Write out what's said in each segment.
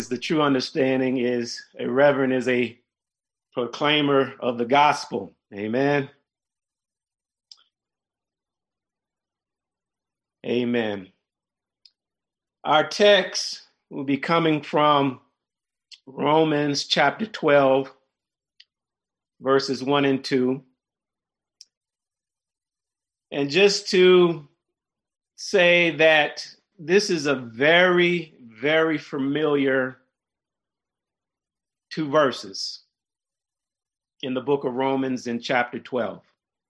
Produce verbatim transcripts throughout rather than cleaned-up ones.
the true understanding is a reverend is a proclaimer of the gospel. Amen. Amen. Our text will be coming from Romans chapter twelve, verses one and two. And just to say that this is a very, very familiar two verses in the book of Romans in chapter twelve.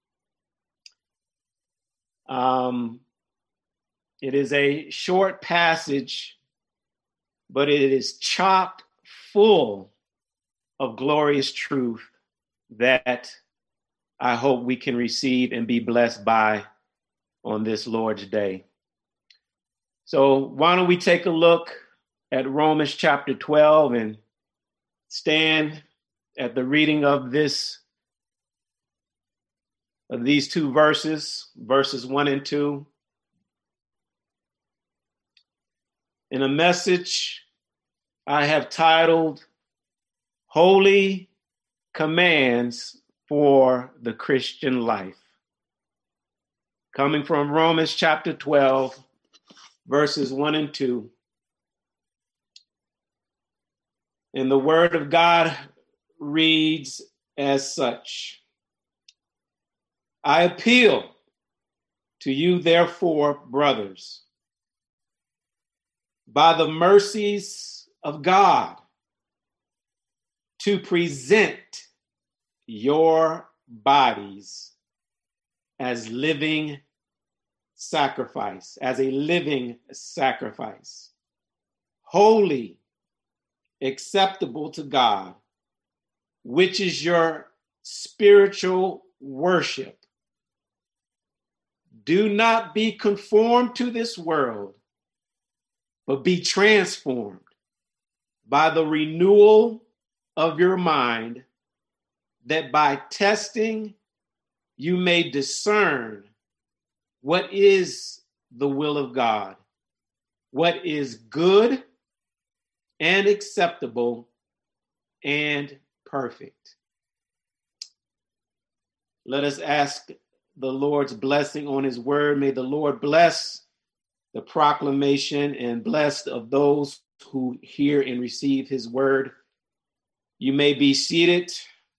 Um, it is a short passage, but it is chock full of glorious truth that I hope we can receive and be blessed by on this Lord's Day. So why don't we take a look at Romans chapter twelve and stand at the reading of this, of these two verses, verses one and two. In a message I have titled, Holy Commands for the Christian Life. Coming from Romans chapter twelve, verses one and two. And the word of God reads as such. I appeal to you, therefore, brothers, by the mercies of God, to present your bodies as living sacrifice, as a living sacrifice, holy, acceptable to God, which is your spiritual worship. Do not be conformed to this world, but be transformed by the renewal of your mind, that by testing you may discern what is the will of God, what is good and acceptable and perfect. Let us ask the Lord's blessing on his word. May the Lord bless the proclamation and bless of those who hear and receive his word. You may be seated.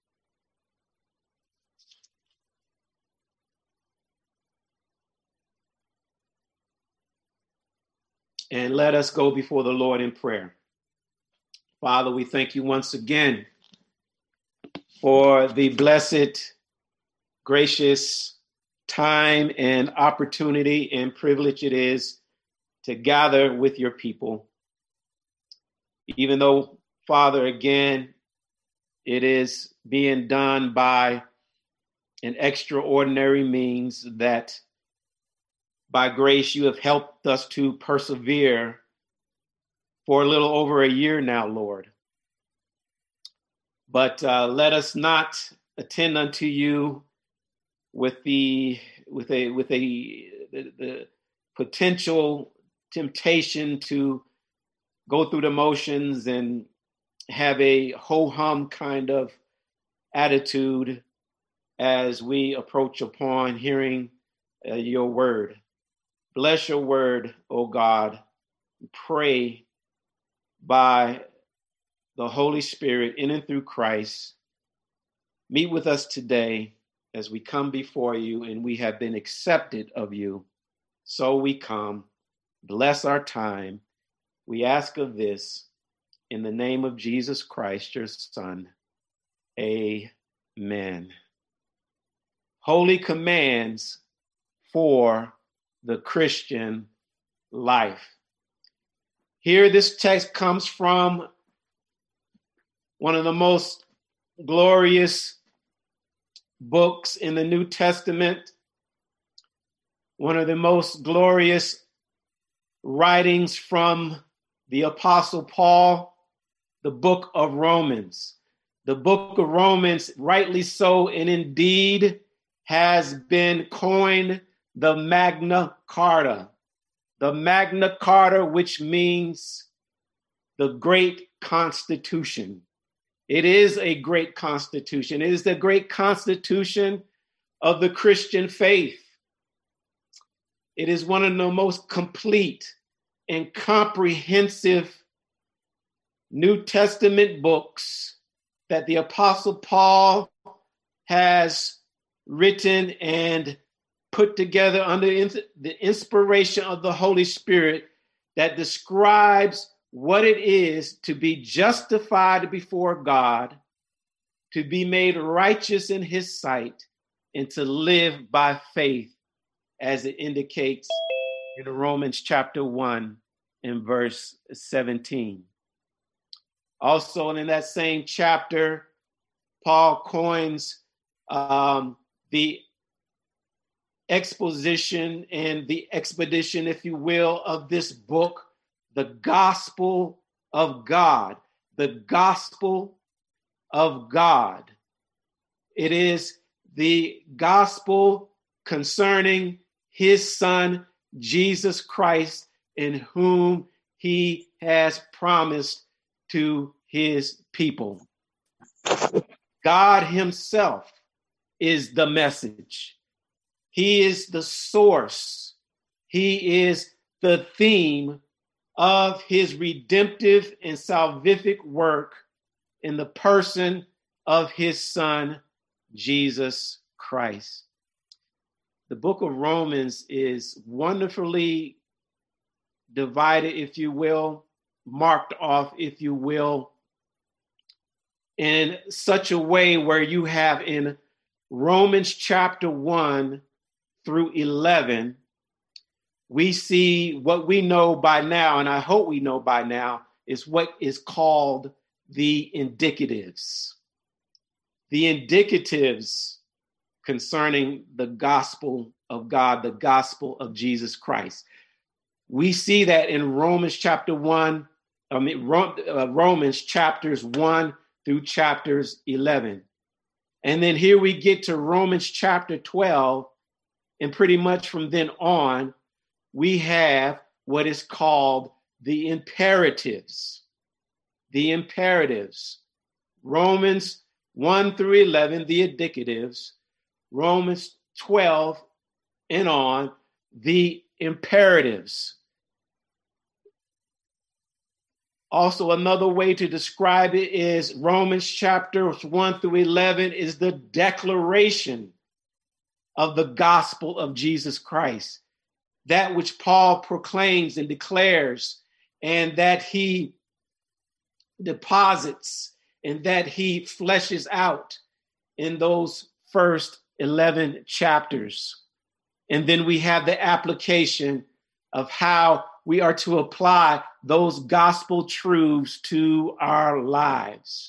And let us go before the Lord in prayer. Father, we thank you once again for the blessed, gracious time and opportunity and privilege it is to gather with your people. Even though, Father, again, it is being done by an extraordinary means that by grace you have helped us to persevere for a little over a year now, Lord. But uh, let us not attend unto you with the with a with a the, the potential temptation to go through the motions and have a ho-hum kind of attitude as we approach upon hearing uh, your word. Bless your word, O God. Pray by the Holy Spirit in and through Christ. Meet with us today as we come before you and we have been accepted of you. So we come. Bless our time. We ask of this in the name of Jesus Christ, your Son. Amen. Holy commands for the Christian life. Here, this text comes from one of the most glorious books in the New Testament, one of the most glorious writings from the Apostle Paul, the book of Romans. The book of Romans, rightly so, and indeed has been coined the Magna Carta. The Magna Carta, which means the great constitution. It is a great constitution. It is the great constitution of the Christian faith. It is one of the most complete and comprehensive New Testament books that the Apostle Paul has written and put together under the inspiration of the Holy Spirit that describes what it is to be justified before God, to be made righteous in his sight, and to live by faith, as it indicates in Romans chapter one and verse seventeen. Also in that same chapter, Paul coins um, the exposition and the expedition, if you will, of this book, the gospel of God, the gospel of God. It is the gospel concerning his son, Jesus Christ, in whom he has promised to his people. God himself is the message. He is the source. He is the theme of his redemptive and salvific work in the person of his son, Jesus Christ. The book of Romans is wonderfully divided, if you will, marked off, if you will, in such a way where you have in Romans chapter one through eleven, we see what we know by now, and I hope we know by now, is what is called the indicatives. The indicatives concerning the gospel of God, the gospel of Jesus Christ. We see that in Romans chapter one, I mean, Romans chapters one through chapters eleven. And then here we get to Romans chapter twelve, and pretty much from then on, we have what is called the imperatives. The imperatives. Romans one through eleven, the indicatives. Romans twelve and on, the imperatives. Also, another way to describe it is Romans chapters one through eleven is the declaration of the gospel of Jesus Christ. That which Paul proclaims and declares, and that he deposits, and that he fleshes out in those first eleven chapters. And then we have the application of how we are to apply those gospel truths to our lives.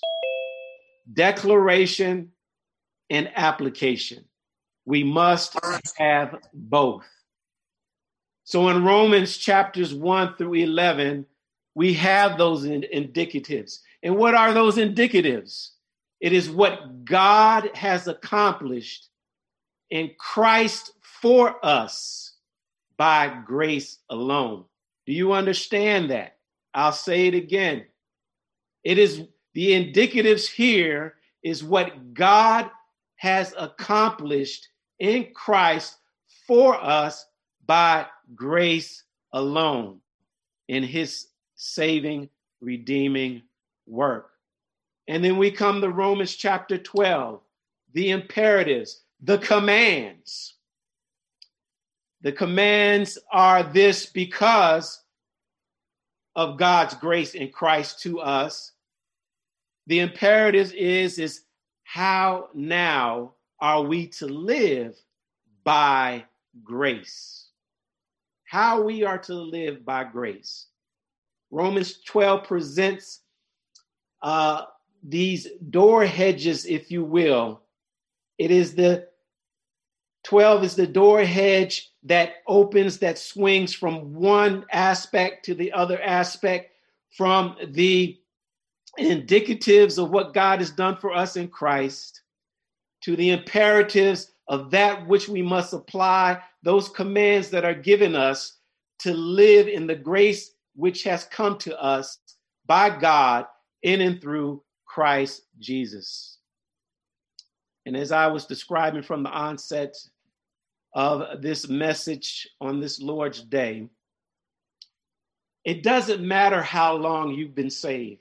Declaration and application. We must have both. So in Romans chapters one through eleven, we have those in- indicatives. And what are those indicatives? It is what God has accomplished in Christ for us by grace alone. Do you understand that? I'll say it again. It is the indicatives here is what God has accomplished in Christ for us by grace alone in his saving, redeeming work. And then we come to Romans chapter twelve, the imperatives, the commands. The commands are this because of God's grace in Christ to us. The imperatives is, is how now are we to live by grace? How we are to live by grace. Romans twelve presents uh, these door hedges, if you will. It is the twelve is the door hedge that opens, that swings from one aspect to the other aspect, from the indicatives of what God has done for us in Christ to the imperatives of that which we must apply, those commands that are given us to live in the grace which has come to us by God in and through Christ Jesus. And as I was describing from the onset of this message on this Lord's Day, it doesn't matter how long you've been saved.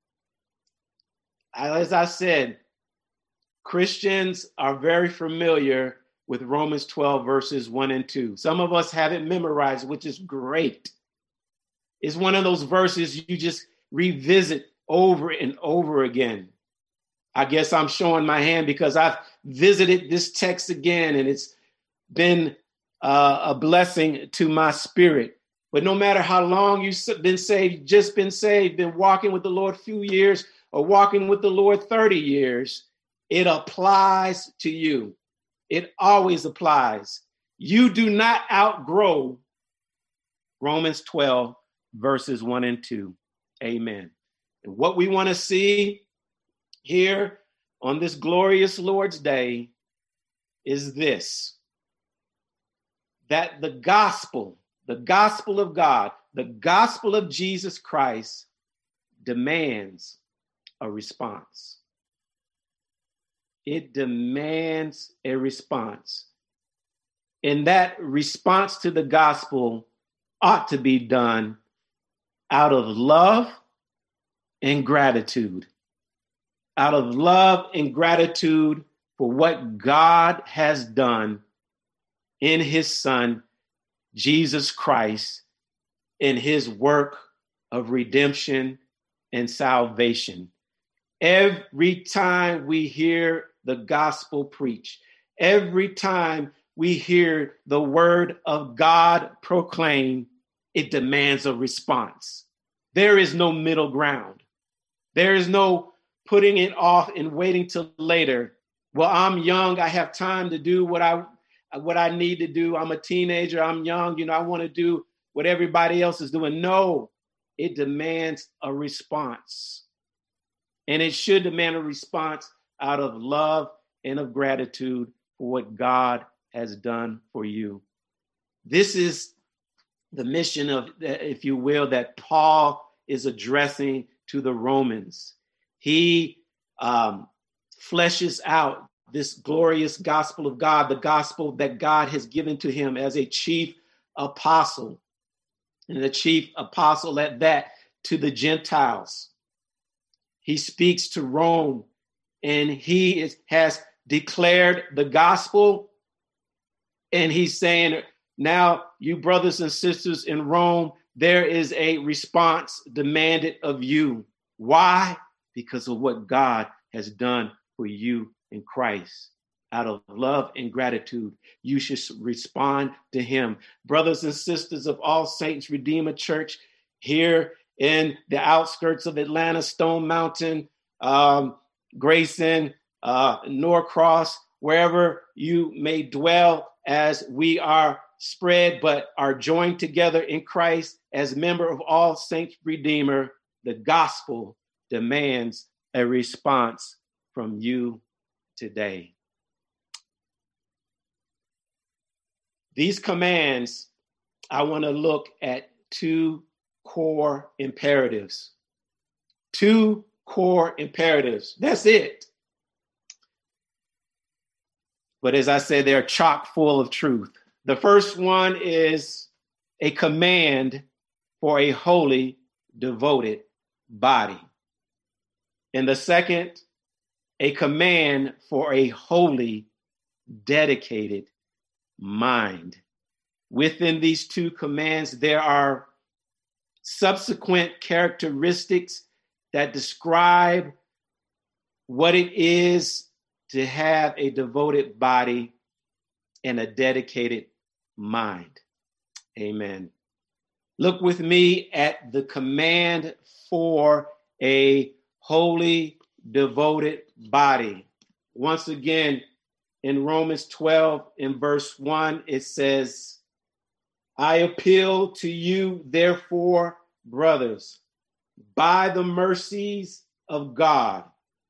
As I said, Christians are very familiar with Romans twelve, verses one and two. Some of us have it memorized, which is great. It's one of those verses you just revisit over and over again. I guess I'm showing my hand because I've visited this text again, and it's been uh, a blessing to my spirit. But no matter how long you've been saved, just been saved, been walking with the Lord a few years, or walking with the Lord thirty years, it applies to you. It always applies. You do not outgrow Romans twelve, verses one and two. Amen. And what we want to see here on this glorious Lord's Day is this: that the gospel, the gospel of God, the gospel of Jesus Christ demands a response. It demands a response. And that response to the gospel ought to be done out of love and gratitude. Out of love and gratitude for what God has done in his Son, Jesus Christ, in his work of redemption and salvation. Every time we hear the gospel preached, every time we hear the word of God proclaimed, it demands a response. There is no middle ground. There is no putting it off and waiting till later. Well, I'm young. I have time to do what I what I need to do. I'm a teenager. I'm young. You know, I want to do what everybody else is doing. No, it demands a response. And it should demand a response out of love and of gratitude for what God has done for you. This is the mission of, if you will, that Paul is addressing to the Romans. He um, fleshes out this glorious gospel of God, the gospel that God has given to him as a chief apostle, and the chief apostle at that to the Gentiles. He speaks to Rome, and he is, has declared the gospel. And he's saying, now, you brothers and sisters in Rome, there is a response demanded of you. Why? Because of what God has done for you in Christ. Out of love and gratitude, you should respond to him. Brothers and sisters of All Saints Redeemer Church, here in the outskirts of Atlanta, Stone Mountain, um, Grayson, uh, Norcross, wherever you may dwell, as we are spread but are joined together in Christ as member of All Saints Redeemer, the gospel demands a response from you today. These commands, I want to look at two core imperatives. Two core imperatives. That's it. But as I said, they're chock full of truth. The first one is a command for a holy, devoted body. And the second, a command for a holy, dedicated mind. Within these two commands, there are subsequent characteristics that describe what it is to have a devoted body and a dedicated mind. Amen. Look with me at the command for a holy, devoted body. Once again, in Romans twelve, in verse one, it says, I appeal to you, therefore, brothers, by the mercies of God,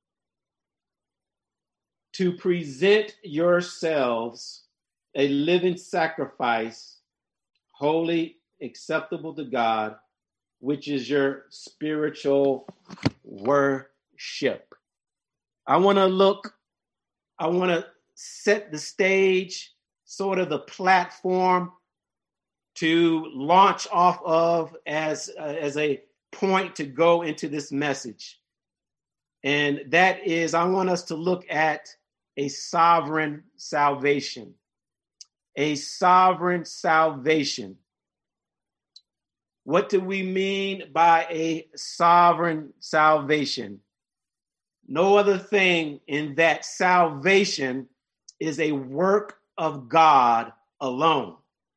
to present yourselves a living sacrifice, holy, acceptable to God, which is your spiritual worship. I want to look, I want to set the stage, sort of the platform to launch off of as, uh, as a point to go into this message. And that is, I want us to look at a sovereign salvation. A sovereign salvation. What do we mean by a sovereign salvation? No other thing in that salvation is a work of God alone.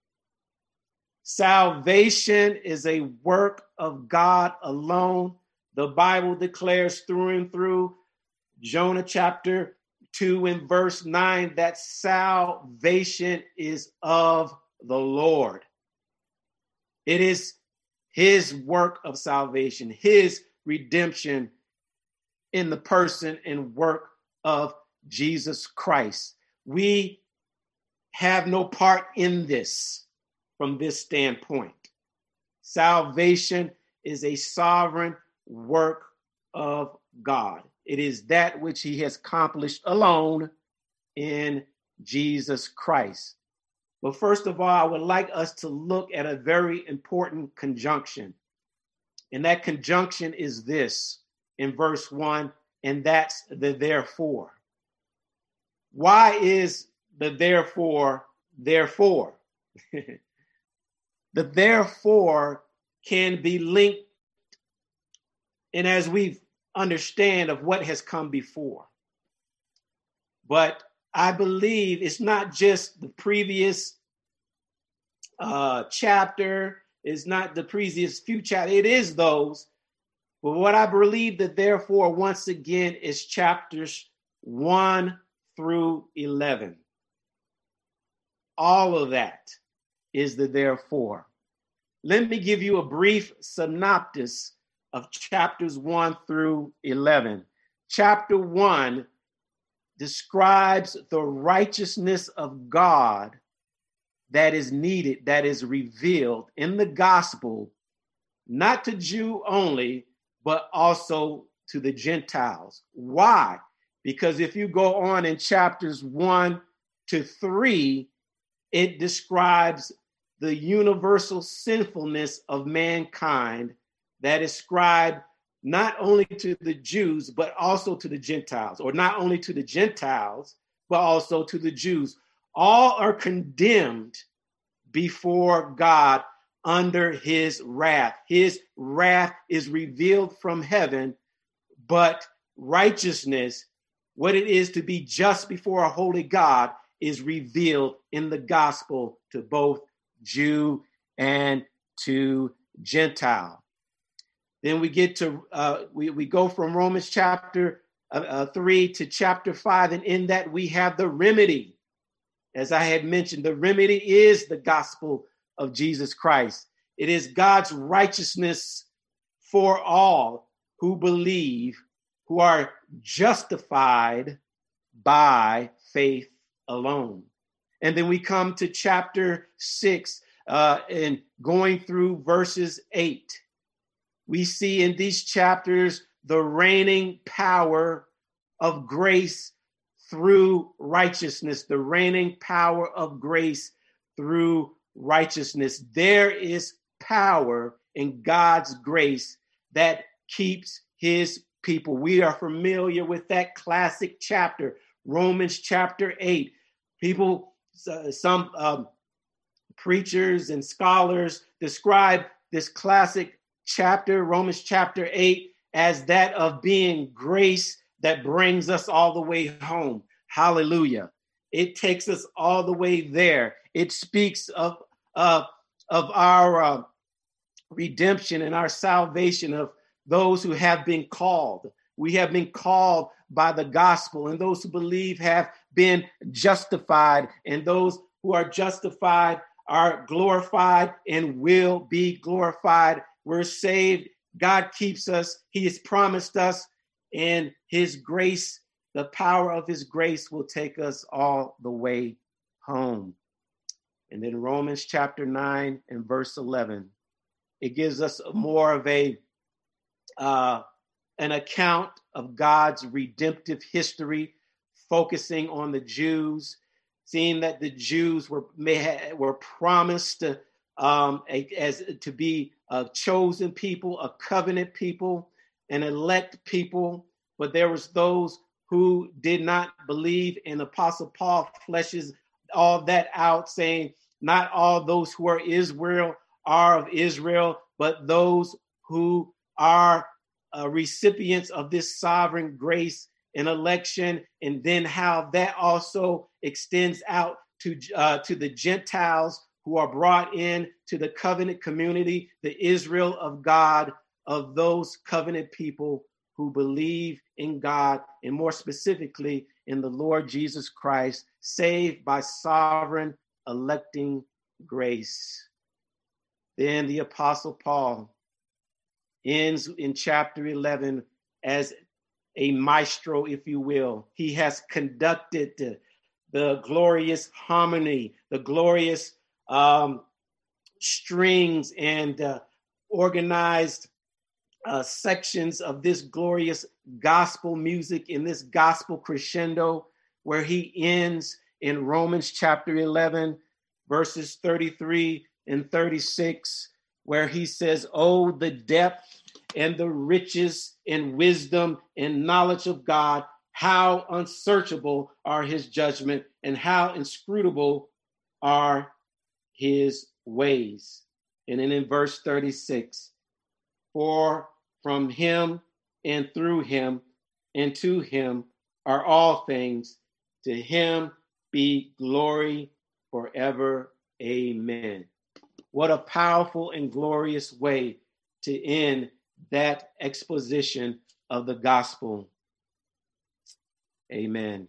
Salvation is a work of God alone. The Bible declares through and through, Jonah chapter two and verse nine, that salvation is of the Lord. It is his work of salvation, his redemption in the person and work of Jesus Christ. We have no part in this from this standpoint. Salvation is a sovereign work of God. It is that which he has accomplished alone in Jesus Christ. But first of all, I would like us to look at a very important conjunction. And that conjunction is this in verse one, and that's the therefore. Why is the therefore, therefore? The therefore can be linked, and as we understand, of what has come before. But I believe it's not just the previous uh, chapter, it's not the previous few chapters, it is those. But what I believe that therefore, once again, is chapters one through eleven. All of that is the therefore. Let me give you a brief synopsis of chapters one through eleven. Chapter one describes the righteousness of God that is needed, that is revealed in the gospel, not to Jew only, but also to the Gentiles. Why? Because if you go on in chapters one to three, it describes the universal sinfulness of mankind that is ascribed not only to the Jews, but also to the Gentiles, or not only to the Gentiles, but also to the Jews. All are condemned before God under his wrath. His wrath is revealed from heaven, but righteousness, what it is to be just before a holy God, is revealed in the gospel to both Jew and to Gentile. Then we get to, uh, we, we go from Romans chapter uh, uh, three to chapter five. And in that we have the remedy. As I had mentioned, the remedy is the gospel of Jesus Christ. It is God's righteousness for all who believe, who are justified by faith alone. And then we come to chapter six uh, and going through verses eight. We see in these chapters the reigning power of grace through righteousness, the reigning power of grace through righteousness. There is power in God's grace that keeps his people. We are familiar with that classic chapter, Romans chapter eight. People, uh, some um, preachers and scholars describe this classic chapter, Romans chapter eight, as that of being grace that brings us all the way home. Hallelujah. It takes us all the way there. It speaks of, uh, of our uh, redemption and our salvation, of those who have been called. We have been called by the gospel, and those who believe have been justified, and those who are justified are glorified and will be glorified. We're saved. God keeps us. He has promised us, and his grace, the power of his grace, will take us all the way home. And then Romans chapter nine and verse eleven. It gives us more of a uh, an account of God's redemptive history, focusing on the Jews, seeing that the Jews were may ha- were promised to, um, a, as to be a chosen people, a covenant people, an elect people, but there was those who did not believe. And Apostle Paul fleshes all that out, saying, not all those who are Israel are of Israel, but those who are uh, recipients of this sovereign grace and election, and then how that also extends out to uh, to the Gentiles who are brought in to the covenant community, the Israel of God, of those covenant people who believe in God, and more specifically in the Lord Jesus Christ, saved by sovereign electing grace. Then the Apostle Paul ends in chapter eleven as a maestro, if you will. He has conducted the, the glorious harmony, the glorious um, strings and uh, organized uh, sections of this glorious gospel music in this gospel crescendo, where he ends in Romans chapter eleven, verses thirty-three and thirty-six, where he says, oh, the depth and the riches and wisdom and knowledge of God, how unsearchable are his judgment and how inscrutable are his ways. And then in verse thirty-six, for from him and through him and to him are all things, to him be glory forever. Amen. What a powerful and glorious way to end that exposition of the gospel. Amen.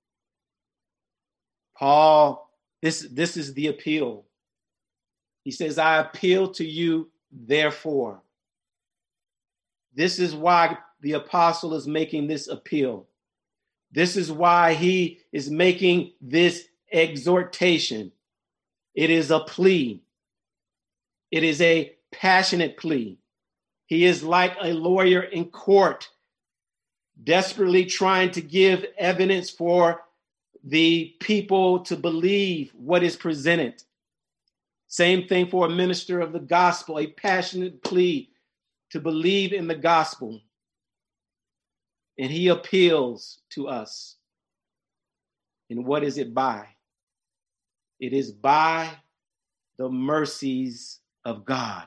Paul, this, this is the appeal. He says, I appeal to you, therefore. This is why the apostle is making this appeal. This is why he is making this exhortation. It is a plea. It is a passionate plea. He is like a lawyer in court, desperately trying to give evidence for the people to believe what is presented. Same thing for a minister of the gospel, a passionate plea to believe in the gospel. And he appeals to us. And what is it by? It is by the mercies of God.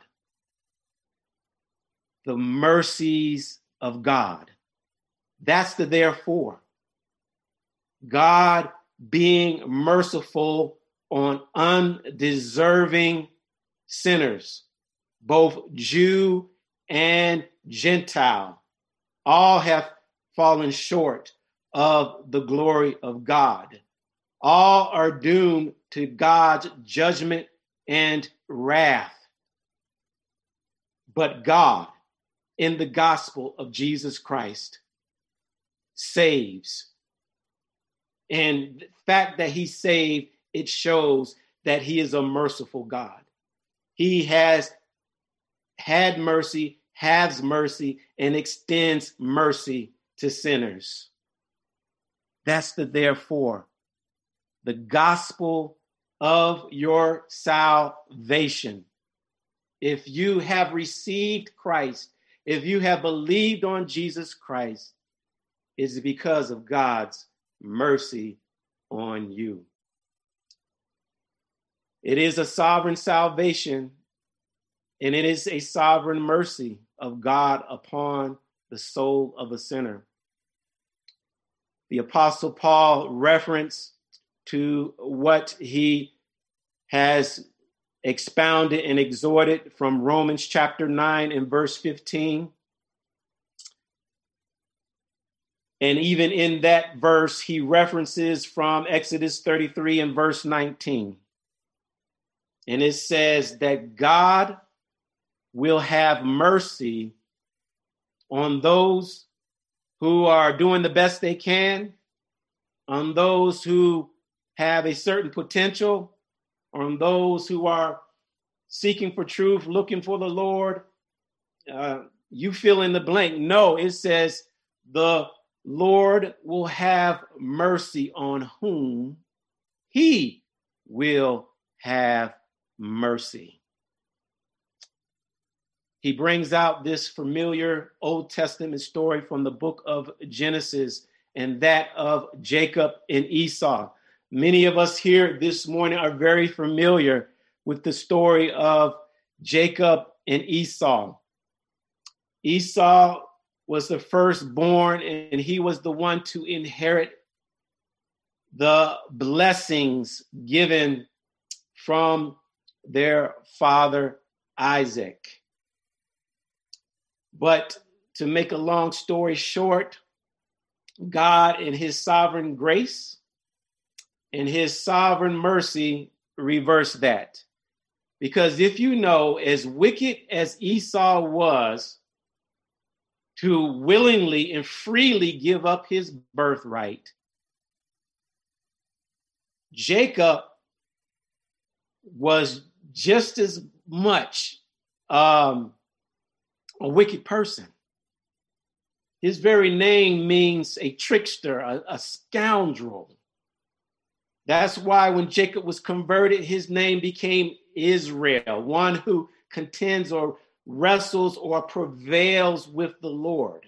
The mercies of God. That's the therefore. God being merciful on undeserving sinners, both Jew and Gentile. All have fallen short of the glory of God. All are doomed to God's judgment and wrath. But God, in the gospel of Jesus Christ, saves. And the fact that he saved, it shows that he is a merciful God. He has had mercy, has mercy, and extends mercy to sinners. That's the therefore. The gospel of your salvation. If you have received Christ, if you have believed on Jesus Christ, it's because of God's mercy on you. It is a sovereign salvation, and it is a sovereign mercy of God upon the soul of a sinner. The Apostle Paul referenced to what he has expounded and exhorted from Romans chapter nine and verse fifteen. And even in that verse, he references from Exodus thirty-three and verse nineteen. And it says that God will have mercy on those who are doing the best they can, on those who have a certain potential, on those who are seeking for truth, looking for the Lord. Uh, you fill in the blank. No, it says the Lord will have mercy on whom he will have mercy. He brings out this familiar Old Testament story from the book of Genesis, and that of Jacob and Esau. Many of us here this morning are very familiar with the story of Jacob and Esau. Esau was the firstborn, and he was the one to inherit the blessings given from their father Isaac. But to make a long story short, God in his sovereign grace and his sovereign mercy reversed that. Because if you know, as wicked as Esau was to willingly and freely give up his birthright, Jacob was just as much um, a wicked person. His very name means a trickster, a, a scoundrel. That's why when Jacob was converted, his name became Israel, one who contends or wrestles or prevails with the Lord.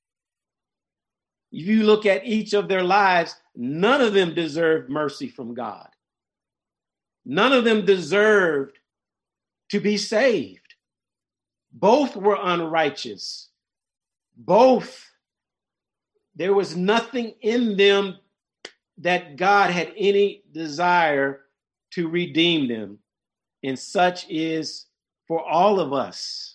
If you look at each of their lives, none of them deserved mercy from God. None of them deserved to be saved. Both were unrighteous. Both, there was nothing in them that God had any desire to redeem them. And such is for all of us.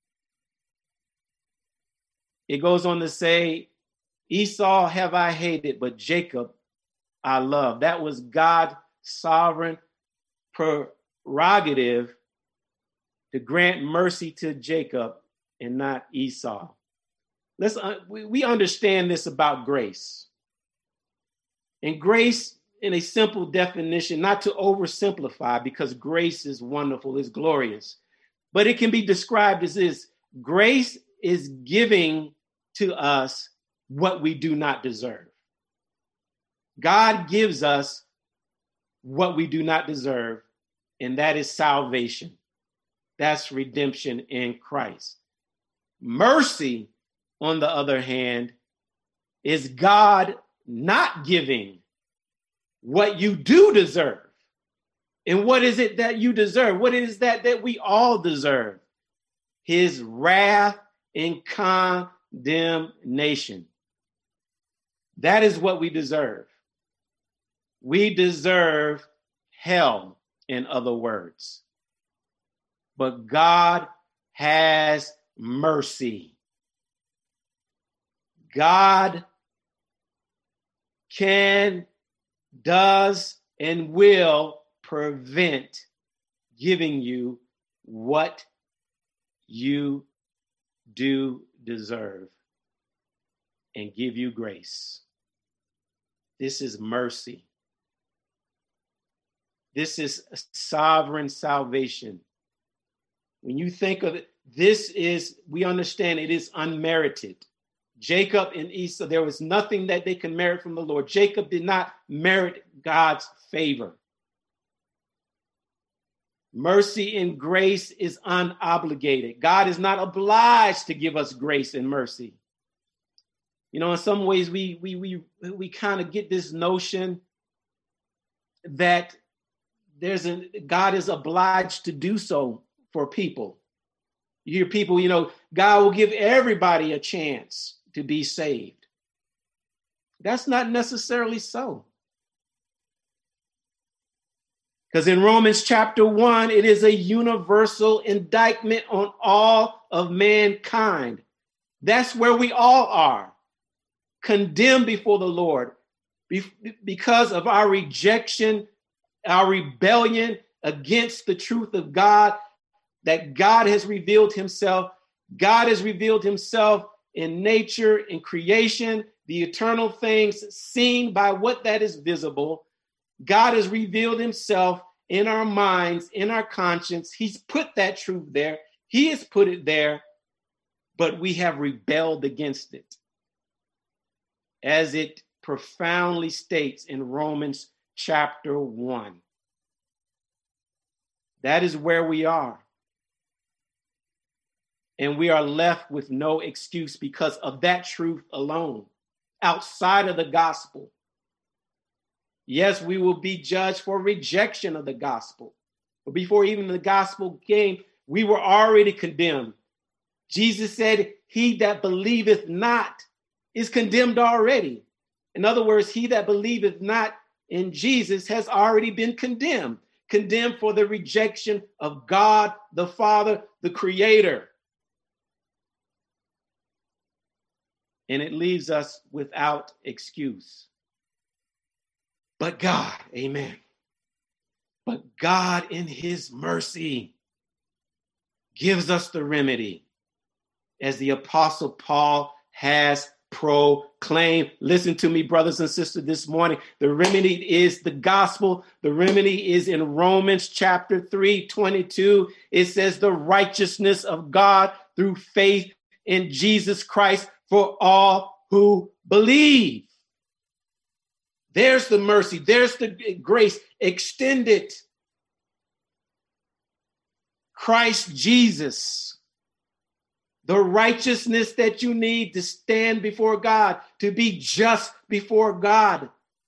It goes on to say, Esau have I hated, but Jacob I love. That was God's sovereign prerogative to grant mercy to Jacob and not Esau. Let's uh, we, we understand this about grace. And grace, in a simple definition, not to oversimplify, because grace is wonderful, is glorious, but it can be described as this: grace is giving to us what we do not deserve. God gives us what we do not deserve, and that is salvation. That's redemption in Christ. Mercy, on the other hand, is God not giving what you do deserve. And what is it that you deserve? What is that that we all deserve? His wrath and condemnation. That is what we deserve. We deserve hell, in other words. But God has mercy. God can, does, and will prevent giving you what you do deserve and give you grace. This is mercy. This is sovereign salvation. When you think of it, this is, we understand it is unmerited. Jacob and Esau, there was nothing that they could merit from the Lord. Jacob did not merit God's favor. Mercy and grace is unobligated. God is not obliged to give us grace and mercy. You know, in some ways, we we we we kind of get this notion that there's a God is obliged to do so for people. You hear people, you know, God will give everybody a chance to be saved. That's not necessarily so. Because in Romans chapter one, it is a universal indictment on all of mankind. That's where we all are, condemned before the Lord because of our rejection, our rebellion against the truth of God, that God has revealed himself. God has revealed himself in nature, in creation, the eternal things seen by what that is visible. God has revealed himself in our minds, in our conscience. He's put that truth there. He has put it there, but we have rebelled against it. As it profoundly states in Romans chapter one. That is where we are. And we are left with no excuse because of that truth alone, outside of the gospel. Yes, we will be judged for rejection of the gospel. But before even the gospel came, we were already condemned. Jesus said, he that believeth not is condemned already. In other words, he that believeth not in Jesus has already been condemned. Condemned for the rejection of God, the Father, the Creator. And it leaves us without excuse. But God, amen. But God in his mercy gives us the remedy, as the Apostle Paul has proclaimed. Listen to me, brothers and sisters, this morning. The remedy is the gospel. The remedy is in Romans chapter three, twenty-two. It says the righteousness of God through faith in Jesus Christ for all who believe. There's the mercy. There's the grace extended. Christ Jesus, the righteousness that you need to stand before God, to be just before God.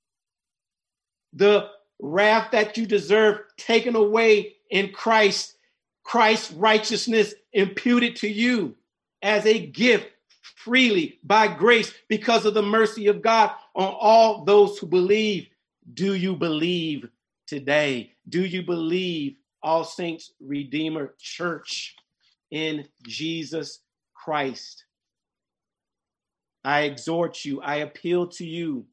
The wrath that you deserve taken away in Christ. Christ's righteousness imputed to you as a gift freely by grace because of the mercy of God on all those who believe. Do you believe today? Do you believe, All Saints Redeemer Church, in Jesus Christ? I exhort you, I appeal to you,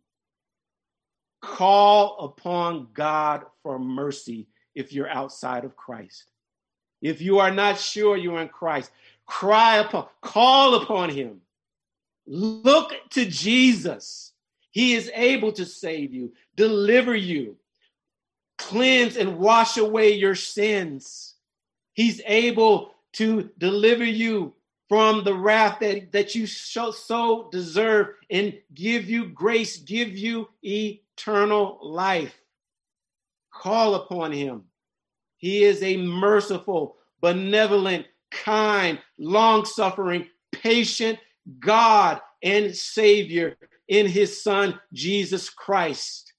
call upon God for mercy if you're outside of Christ. If you are not sure you're in Christ, cry upon, call upon him. Look to Jesus. He is able to save you, deliver you, cleanse and wash away your sins. He's able to deliver you from the wrath that, that you so, so deserve and give you grace, give you eternal life. Call upon him. He is a merciful, benevolent, kind, long-suffering, patient God and Savior in his Son, Jesus Christ.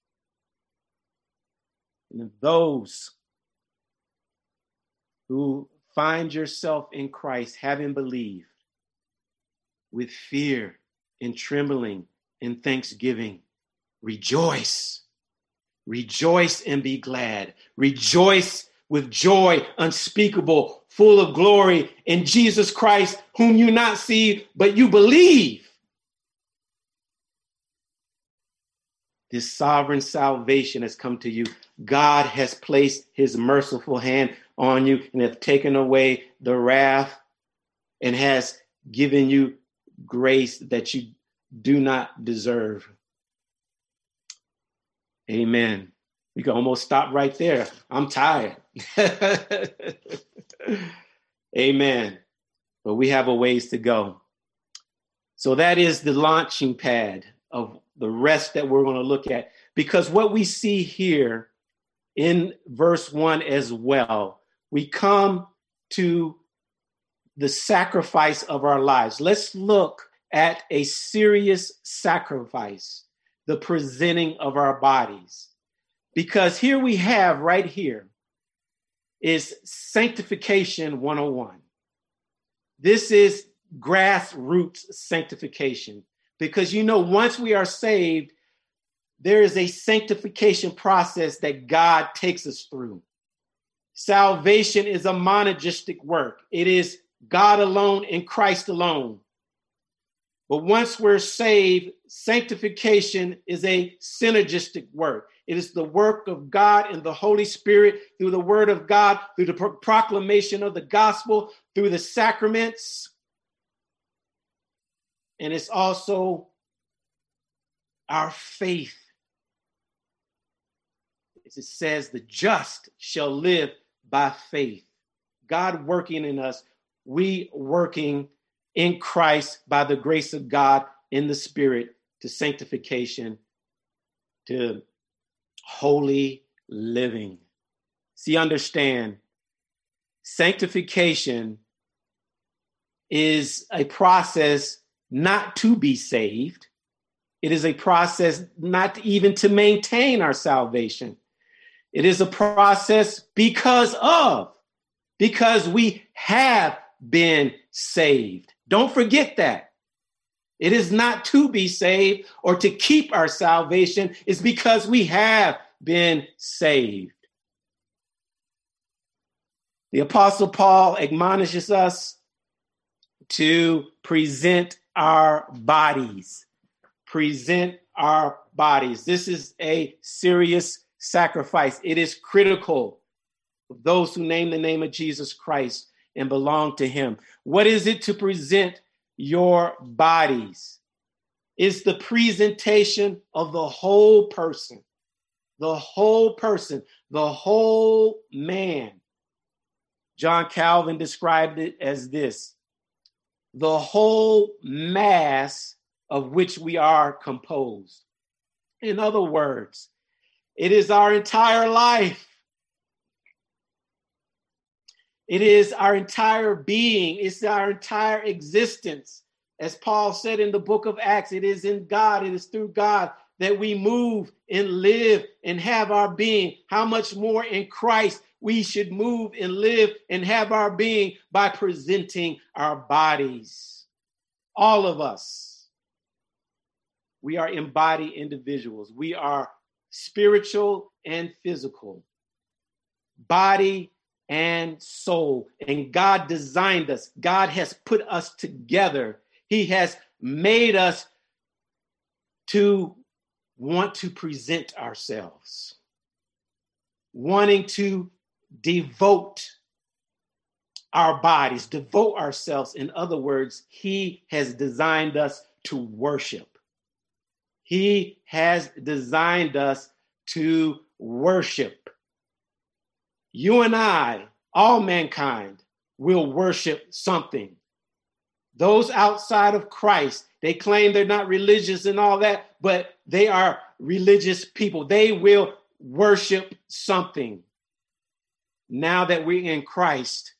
And those who find yourself in Christ, having believed, with fear and trembling and thanksgiving, rejoice. Rejoice and be glad. Rejoice with joy unspeakable, full of glory in Jesus Christ, whom you not see, but you believe. This sovereign salvation has come to you. God has placed his merciful hand on you and have taken away the wrath and has given you grace that you do not deserve. Amen. We can almost stop right there. I'm tired. Amen. But we have a ways to go. So that is the launching pad of the rest that we're going to look at. Because what we see here in verse one as well, we come to the sacrifice of our lives. Let's look at a serious sacrifice, the presenting of our bodies. Because here we have right here is sanctification one oh one. This is grassroots sanctification. Because, you know, once we are saved, there is a sanctification process that God takes us through. Salvation is a monergistic work. It is God alone and Christ alone. But once we're saved, sanctification is a synergistic work. It is the work of God and the Holy Spirit through the word of God, through the pro- proclamation of the gospel, through the sacraments. And it's also our faith. as it says, the just shall live by faith. God working in us, we working in Christ by the grace of God in the Spirit to sanctification, to holy living. See, understand, sanctification is a process not to be saved. It is a process not even to maintain our salvation. It is a process because of, because we have been saved. Don't forget that. It is not to be saved or to keep our salvation. It's because we have been saved. The Apostle Paul admonishes us to present our bodies. Present our bodies. This is a serious sacrifice. It is critical of those who name the name of Jesus Christ and belong to him. What is it to present your bodies? It's the presentation of the whole person, the whole person, the whole man. John Calvin described it as this: the whole mass of which we are composed. In other words, it is our entire life. It is our entire being. It's our entire existence. As Paul said in the book of Acts, it is in God, it is through God that we move and live and have our being. How much more in Christ we should move and live and have our being by presenting our bodies. All of us. We are embodied individuals. We are spiritual and physical, body and soul. And God designed us. God has put us together. He has made us to want to present ourselves, wanting to devote our bodies, devote ourselves. In other words, he has designed us to worship. He has designed us to worship. You and I, all mankind, will worship something. Those outside of Christ, they claim they're not religious and all that, but they are religious people. They will worship something. Now that we're in Christ,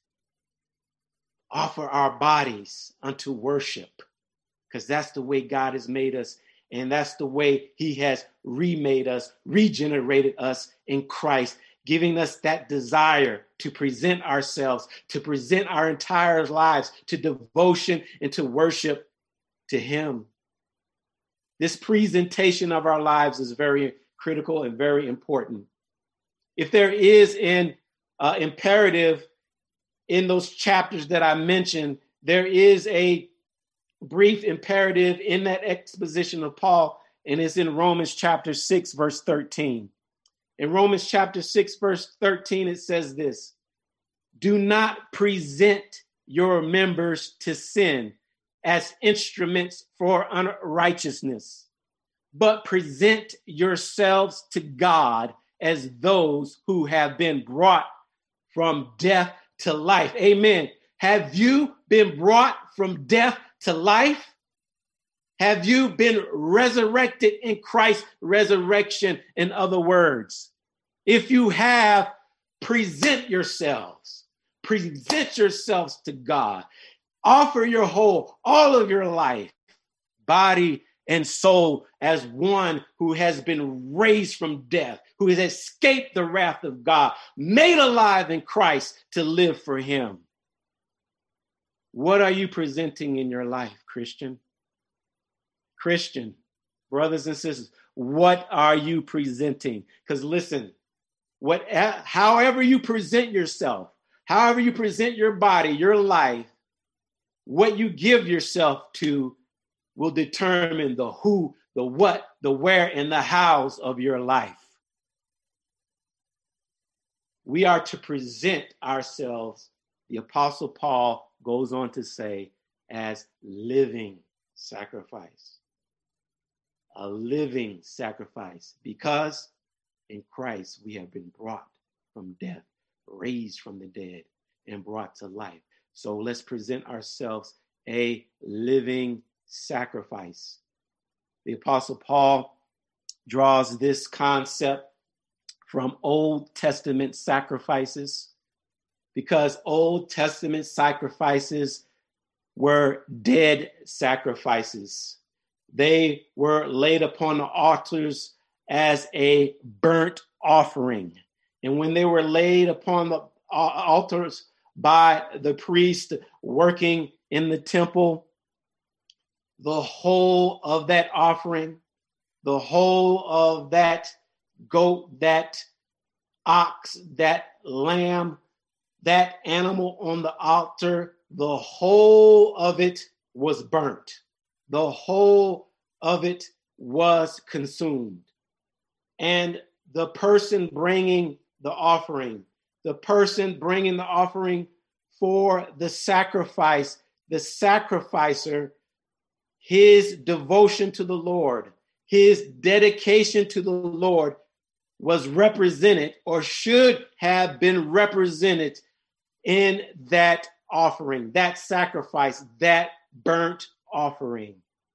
offer our bodies unto worship, because that's the way God has made us. And that's the way he has remade us, regenerated us in Christ, giving us that desire to present ourselves, to present our entire lives to devotion and to worship to him. This presentation of our lives is very critical and very important. If there is an uh, imperative in those chapters that I mentioned, there is a brief imperative in that exposition of Paul, and it's in Romans chapter six, verse thirteen. In Romans chapter six, verse thirteen, it says this: do not present your members to sin as instruments for unrighteousness, but present yourselves to God as those who have been brought from death to life. Amen. Have you been brought from death to life? Have you been resurrected in Christ's resurrection? In other words, if you have, present yourselves. Present yourselves to God. Offer your whole, all of your life, body and soul, as one who has been raised from death, who has escaped the wrath of God, made alive in Christ to live for him. What are you presenting in your life, Christian? Christian, brothers and sisters, what are you presenting? Because listen, what, however you present yourself, however you present your body, your life, what you give yourself to will determine the who, the what, the where, and the hows of your life. We are to present ourselves, the Apostle Paul goes on to say, as living sacrifice. A living sacrifice, because in Christ, we have been brought from death, raised from the dead, and brought to life. So let's present ourselves a living sacrifice. The Apostle Paul draws this concept from Old Testament sacrifices, because Old Testament sacrifices were dead sacrifices. They were laid upon the altars as a burnt offering. And when they were laid upon the altars by the priest working in the temple, the whole of that offering, the whole of that goat, that ox, that lamb, that animal on the altar, the whole of it was burnt. The whole of it was consumed. And the person bringing the offering, the person bringing the offering for the sacrifice, the sacrificer, his devotion to the Lord, his dedication to the Lord was represented, or should have been represented, in that offering, that sacrifice, that burnt offering.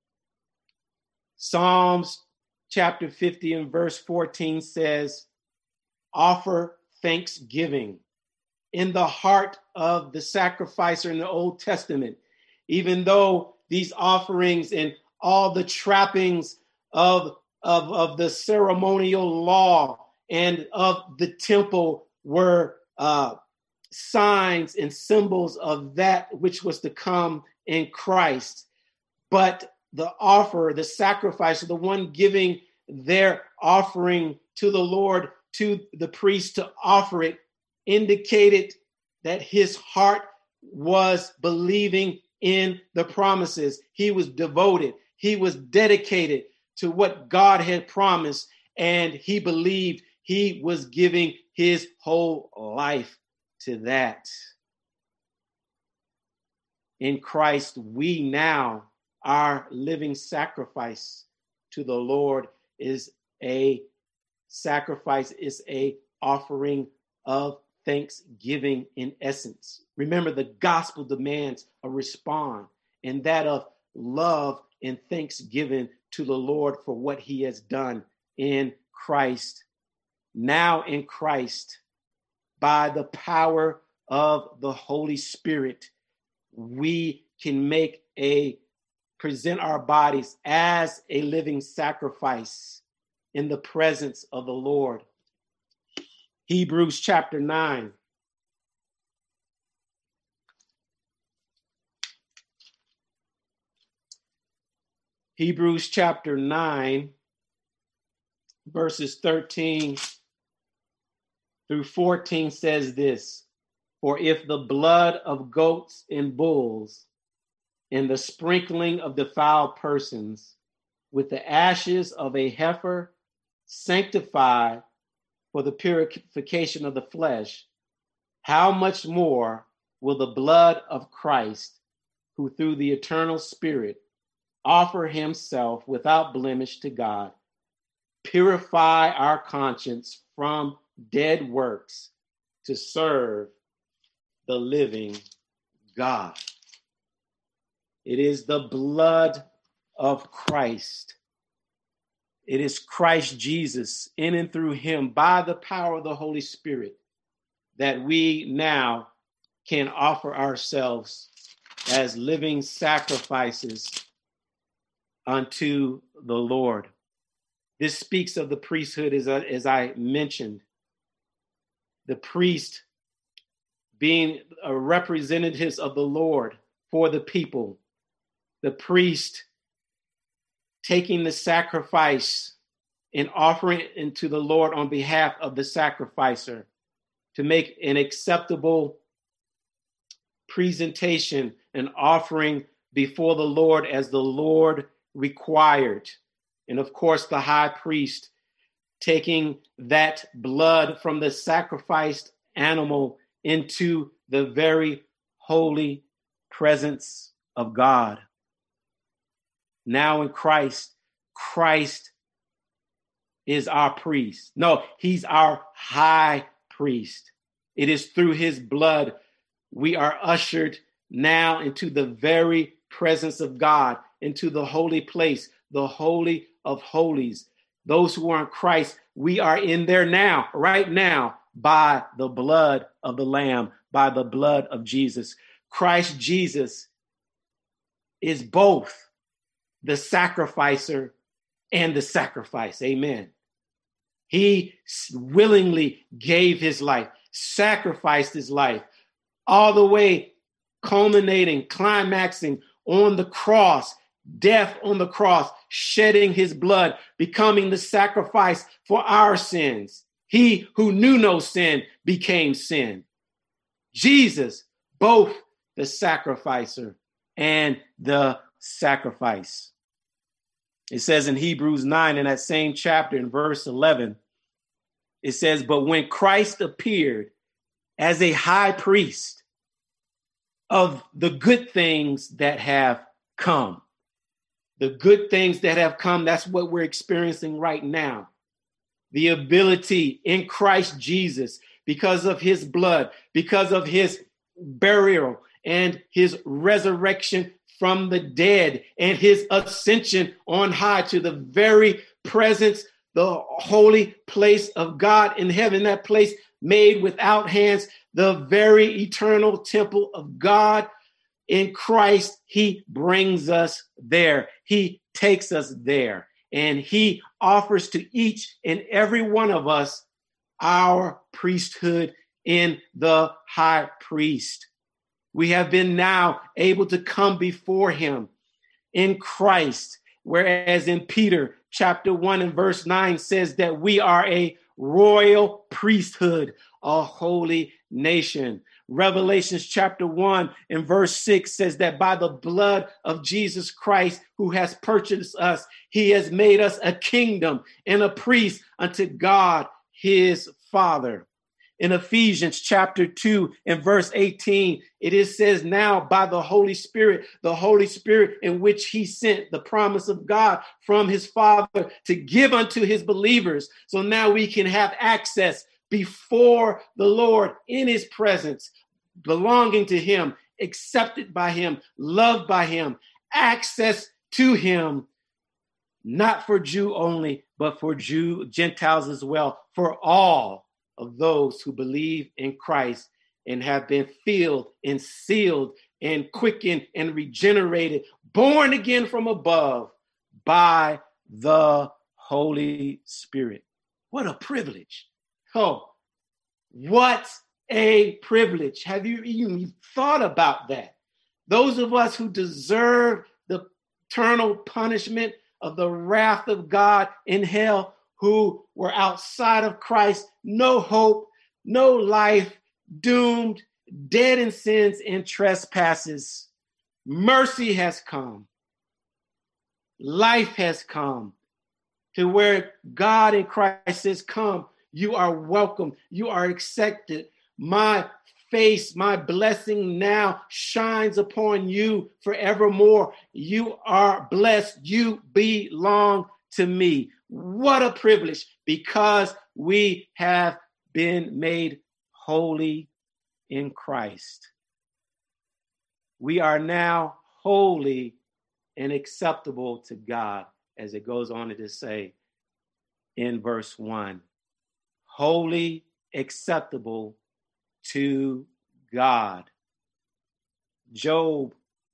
Psalms chapter fifty and verse fourteen says, offer thanksgiving in the heart of the sacrificer in the Old Testament. Even though these offerings and all the trappings of, of, of the ceremonial law and of the temple were uh, signs and symbols of that which was to come in Christ. But the offerer, the sacrificer, the one giving their offering to the Lord, to the priest to offer it, indicated that his heart was believing in the promises. He was devoted. He was dedicated to what God had promised, and he believed he was giving his whole life to that. In Christ, we now, our living sacrifice to the Lord is a sacrifice, is a offering of thanksgiving in essence. Remember, the gospel demands a response, and that of love and thanksgiving to the Lord for what he has done in Christ. Now in Christ, by the power of the Holy Spirit, we can make a present our bodies as a living sacrifice in the presence of the Lord. Hebrews chapter nine. Hebrews chapter nine, verses thirteen through fourteen says this: for if the blood of goats and bulls and the sprinkling of defiled persons with the ashes of a heifer sanctify for the purification of the flesh, how much more will the blood of Christ, who through the eternal Spirit offer himself without blemish to God, purify our conscience from dead works to serve the living God? It is the blood of Christ. It is Christ Jesus, in and through him, by the power of the Holy Spirit, that we now can offer ourselves as living sacrifices unto the Lord. This speaks of the priesthood, as I, as I mentioned. The priest being a representative of the Lord for the people. The priest taking the sacrifice and offering it into the Lord on behalf of the sacrificer to make an acceptable presentation, an offering before the Lord as the Lord required. And of course, the high priest taking that blood from the sacrificed animal into the very holy presence of God. Now in Christ, Christ is our priest. No, he's our high priest. It is through his blood we are ushered now into the very presence of God, into the holy place, the holy of holies. Those who are in Christ, we are in there now, right now, by the blood of the Lamb, by the blood of Jesus. Christ Jesus is both the sacrificer and the sacrifice. Amen. He willingly gave his life, sacrificed his life, all the way culminating, climaxing on the cross, death on the cross, shedding his blood, becoming the sacrifice for our sins. He who knew no sin became sin. Jesus, both the sacrificer and the sacrifice. It says in Hebrews nine, in that same chapter, in verse eleven, it says, but when Christ appeared as a high priest of the good things that have come, the good things that have come, that's what we're experiencing right now. The ability in Christ Jesus, because of his blood, because of his burial and his resurrection from the dead and his ascension on high to the very presence, the holy place of God in heaven, that place made without hands, the very eternal temple of God. In Christ, he brings us there. He takes us there, and he offers to each and every one of us our priesthood in the high priest. We have been now able to come before him in Christ, whereas in Peter chapter one and verse nine says that we are a royal priesthood, a holy nation. Revelations chapter one and verse six says that by the blood of Jesus Christ, who has purchased us, he has made us a kingdom and a priest unto God, his Father. In Ephesians chapter two and verse eighteen, it is says now by the Holy Spirit, the Holy Spirit in which he sent the promise of God from his Father to give unto his believers. So now we can have access before the Lord in his presence, belonging to him, accepted by him, loved by him, access to him, not for Jew only, but for Jew, Gentiles as well, for all of those who believe in Christ and have been filled and sealed and quickened and regenerated, born again from above by the Holy Spirit. What a privilege. Oh, what a privilege. Have you even thought about that? Those of us who deserve the eternal punishment of the wrath of God in hell, who were outside of Christ, no hope, no life, doomed, dead in sins and trespasses. Mercy has come. Life has come to where God in Christ says, come, you are welcome, you are accepted. My face, my blessing now shines upon you forevermore. You are blessed. You belong to me. What a privilege, because we have been made holy in Christ. We are now holy and acceptable to God, as it goes on to say in verse one. Holy, acceptable to God. Job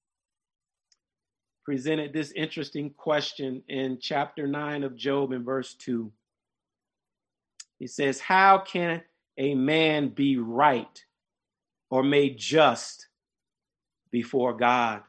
presented this interesting question in chapter nine of Job in verse two. He says, how can a man be right or made just before God?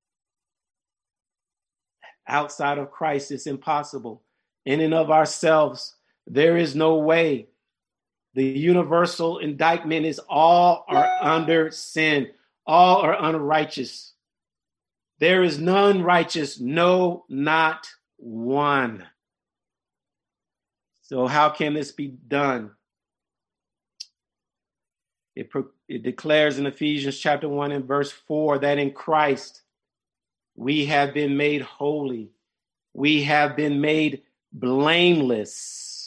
Outside of Christ, it's impossible. In and of ourselves, there is no way. The universal indictment is all are under sin. All are unrighteous. There is none righteous, no, not one. So how can this be done? It, pro- it declares in Ephesians chapter one and verse four that in Christ we have been made holy. We have been made blameless.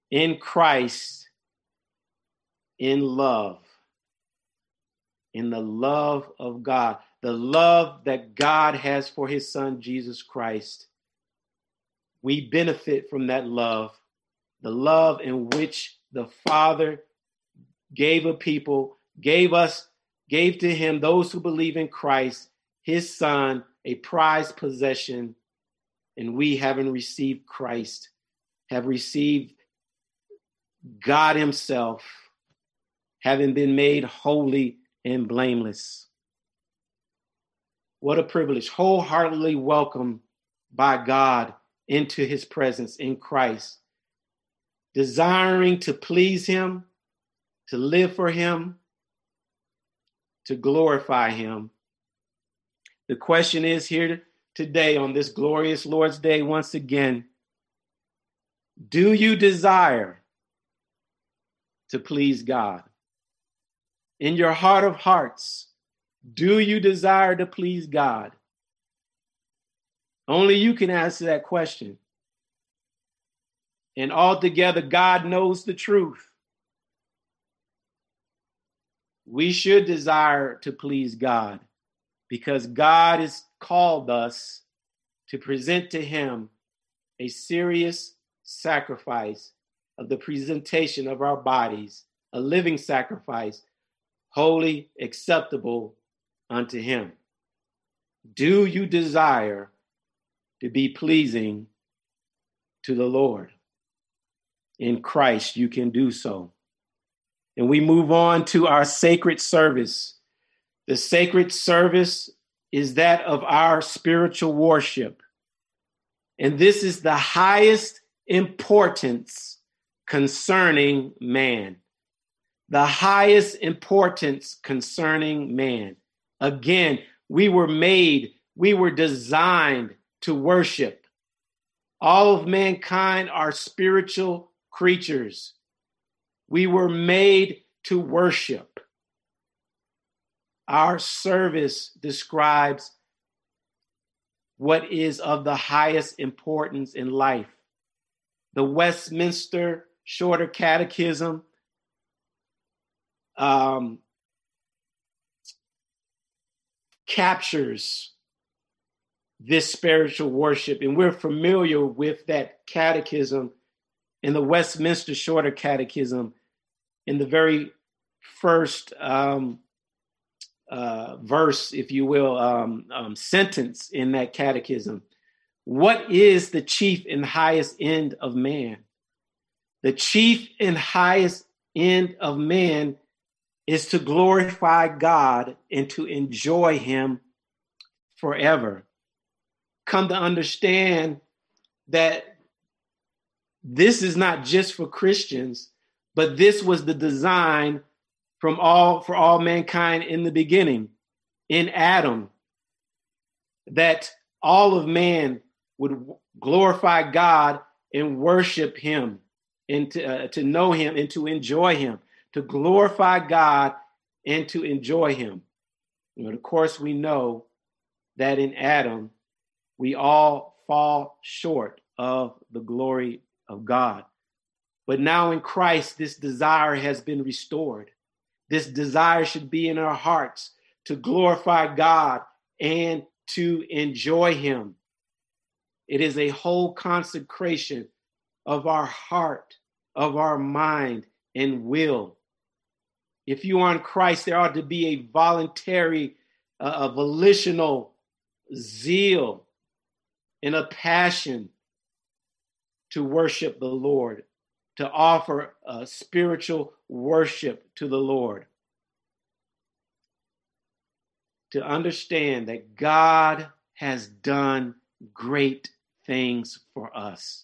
in Christ, in love, in the love of God, the love that God has for his son, Jesus Christ. We benefit from that love, the love in which the Father gave a people, gave us, gave to him, those who believe in Christ, his son, a prized possession. And we, having received Christ, have received God himself, having been made holy and blameless. What a privilege, wholeheartedly welcomed by God into his presence in Christ, desiring to please him, to live for him, to glorify him. The question is here today on this glorious Lord's Day once again, do you desire to please God? In your heart of hearts, do you desire to please God? Only you can answer that question. And altogether, God knows the truth. We should desire to please God because God has called us to present to him a serious sacrifice of the presentation of our bodies, a living sacrifice, holy, acceptable unto him. Do you desire to be pleasing to the Lord? In Christ, you can do so. And we move on to our sacred service. The sacred service is that of our spiritual worship. And this is the highest importance concerning man. The highest importance concerning man. Again, we were made, we were designed to worship. All of mankind are spiritual creatures. We were made to worship. Our service describes what is of the highest importance in life. The Westminster Shorter Catechism um, captures this spiritual worship, and we're familiar with that catechism in the Westminster Shorter Catechism in the very first um, uh, verse, if you will, um, um, sentence in that catechism. What is the chief and highest end of man? The chief and highest end of man is to glorify God and to enjoy him forever. Come to understand that this is not just for Christians, but this was the design from all for all mankind in the beginning, in Adam, that all of man would glorify God and worship him, and to, uh, to know him and to enjoy him, to glorify God and to enjoy him. And of course, we know that in Adam, we all fall short of the glory of God. But now in Christ, this desire has been restored. This desire should be in our hearts to glorify God and to enjoy him. It is a whole consecration of our heart, of our mind and will. If you are in Christ, there ought to be a voluntary, uh, a volitional zeal and a passion to worship the Lord, to offer a spiritual worship to the Lord. To understand that God has done great things for us.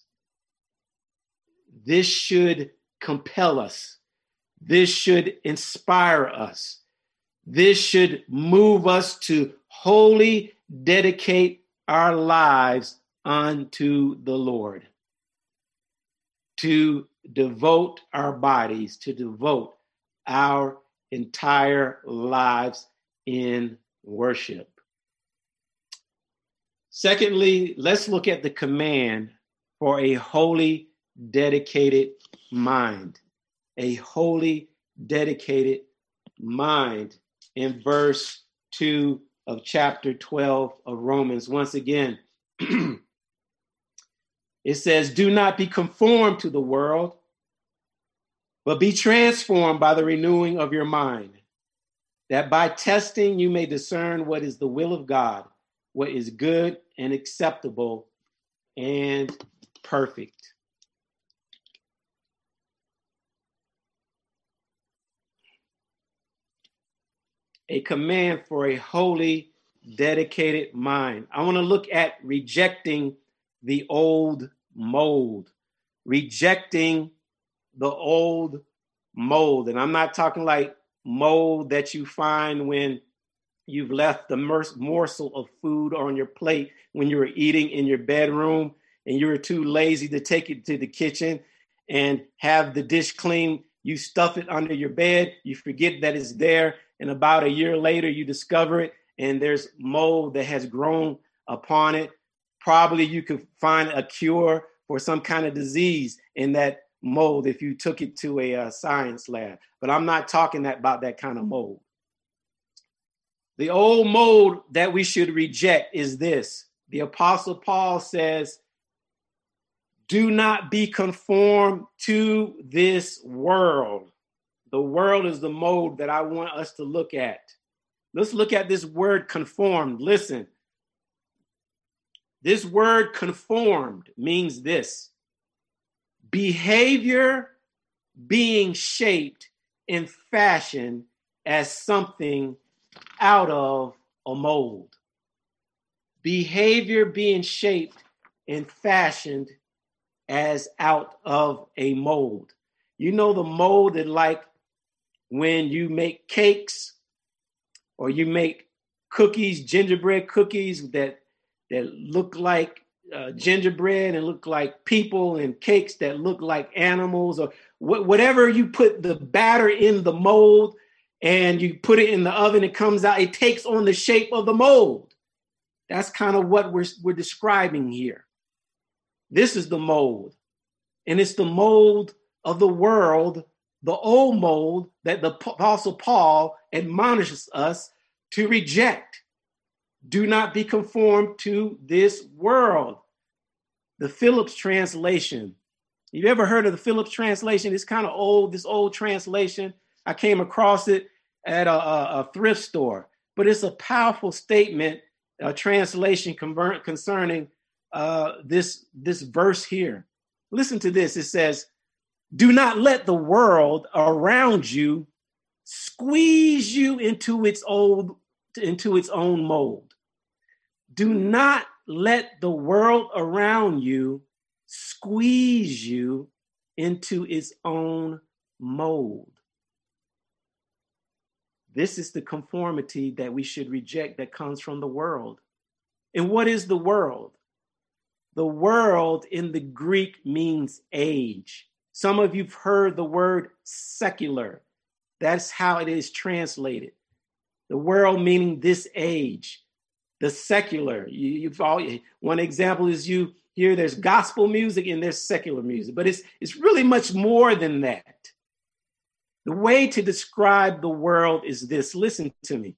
This should compel us. This should inspire us. This should move us to wholly dedicate our lives unto the Lord. To devote our bodies, to devote our entire lives in worship. Secondly, let's look at the command for a wholly dedicated mind. A holy, dedicated mind. In verse two of chapter twelve of Romans, once again, it says, do not be conformed to the world, but be transformed by the renewing of your mind, that by testing you may discern what is the will of God, what is good and acceptable and perfect. A command for a holy, dedicated mind. I want to look at rejecting the old mold, rejecting the old mold. And I'm not talking like mold that you find when you've left the morsel of food on your plate when you were eating in your bedroom and you were too lazy to take it to the kitchen and have the dish clean. You stuff it under your bed, you forget that it's there, and about a year later you discover it and there's mold that has grown upon it. Probably you could find a cure for some kind of disease in that mold if you took it to a, uh science lab. But I'm not talking that, about that kind of mold. The old mold that we should reject is this. The Apostle Paul says, do not be conformed to this world. The world is the mold that I want us to look at. Let's look at this word conformed. Listen, this word conformed means this: behavior being shaped and fashioned as something out of a mold. Behavior being shaped and fashioned as out of a mold. You know the mold that, like when you make cakes or you make cookies, gingerbread cookies that that look like uh, gingerbread and look like people, and cakes that look like animals, or wh- whatever you put the batter in the mold and you put it in the oven, it comes out, it takes on the shape of the mold. That's kind of what we're, we're describing here. This is the mold, and it's the mold of the world, the old mold that the Apostle Paul admonishes us to reject. Do not be conformed to this world. The Phillips translation. You ever heard of the Phillips translation? It's kind of old, this old translation. I came across it at a, a, a thrift store, but it's a powerful statement, a translation convert, concerning uh, this, this verse here. Listen to this. It says, do not let the world around you squeeze you into its old, into its own mold. Do not let the world around you squeeze you into its own mold. This is the conformity that we should reject that comes from the world. And what is the world? The world in the Greek means age. Some of you've heard the word secular. That's how it is translated. The world meaning this age. The secular. You, you've all, one example is you hear there's gospel music and there's secular music, but it's it's really much more than that. The way to describe the world is this. Listen to me.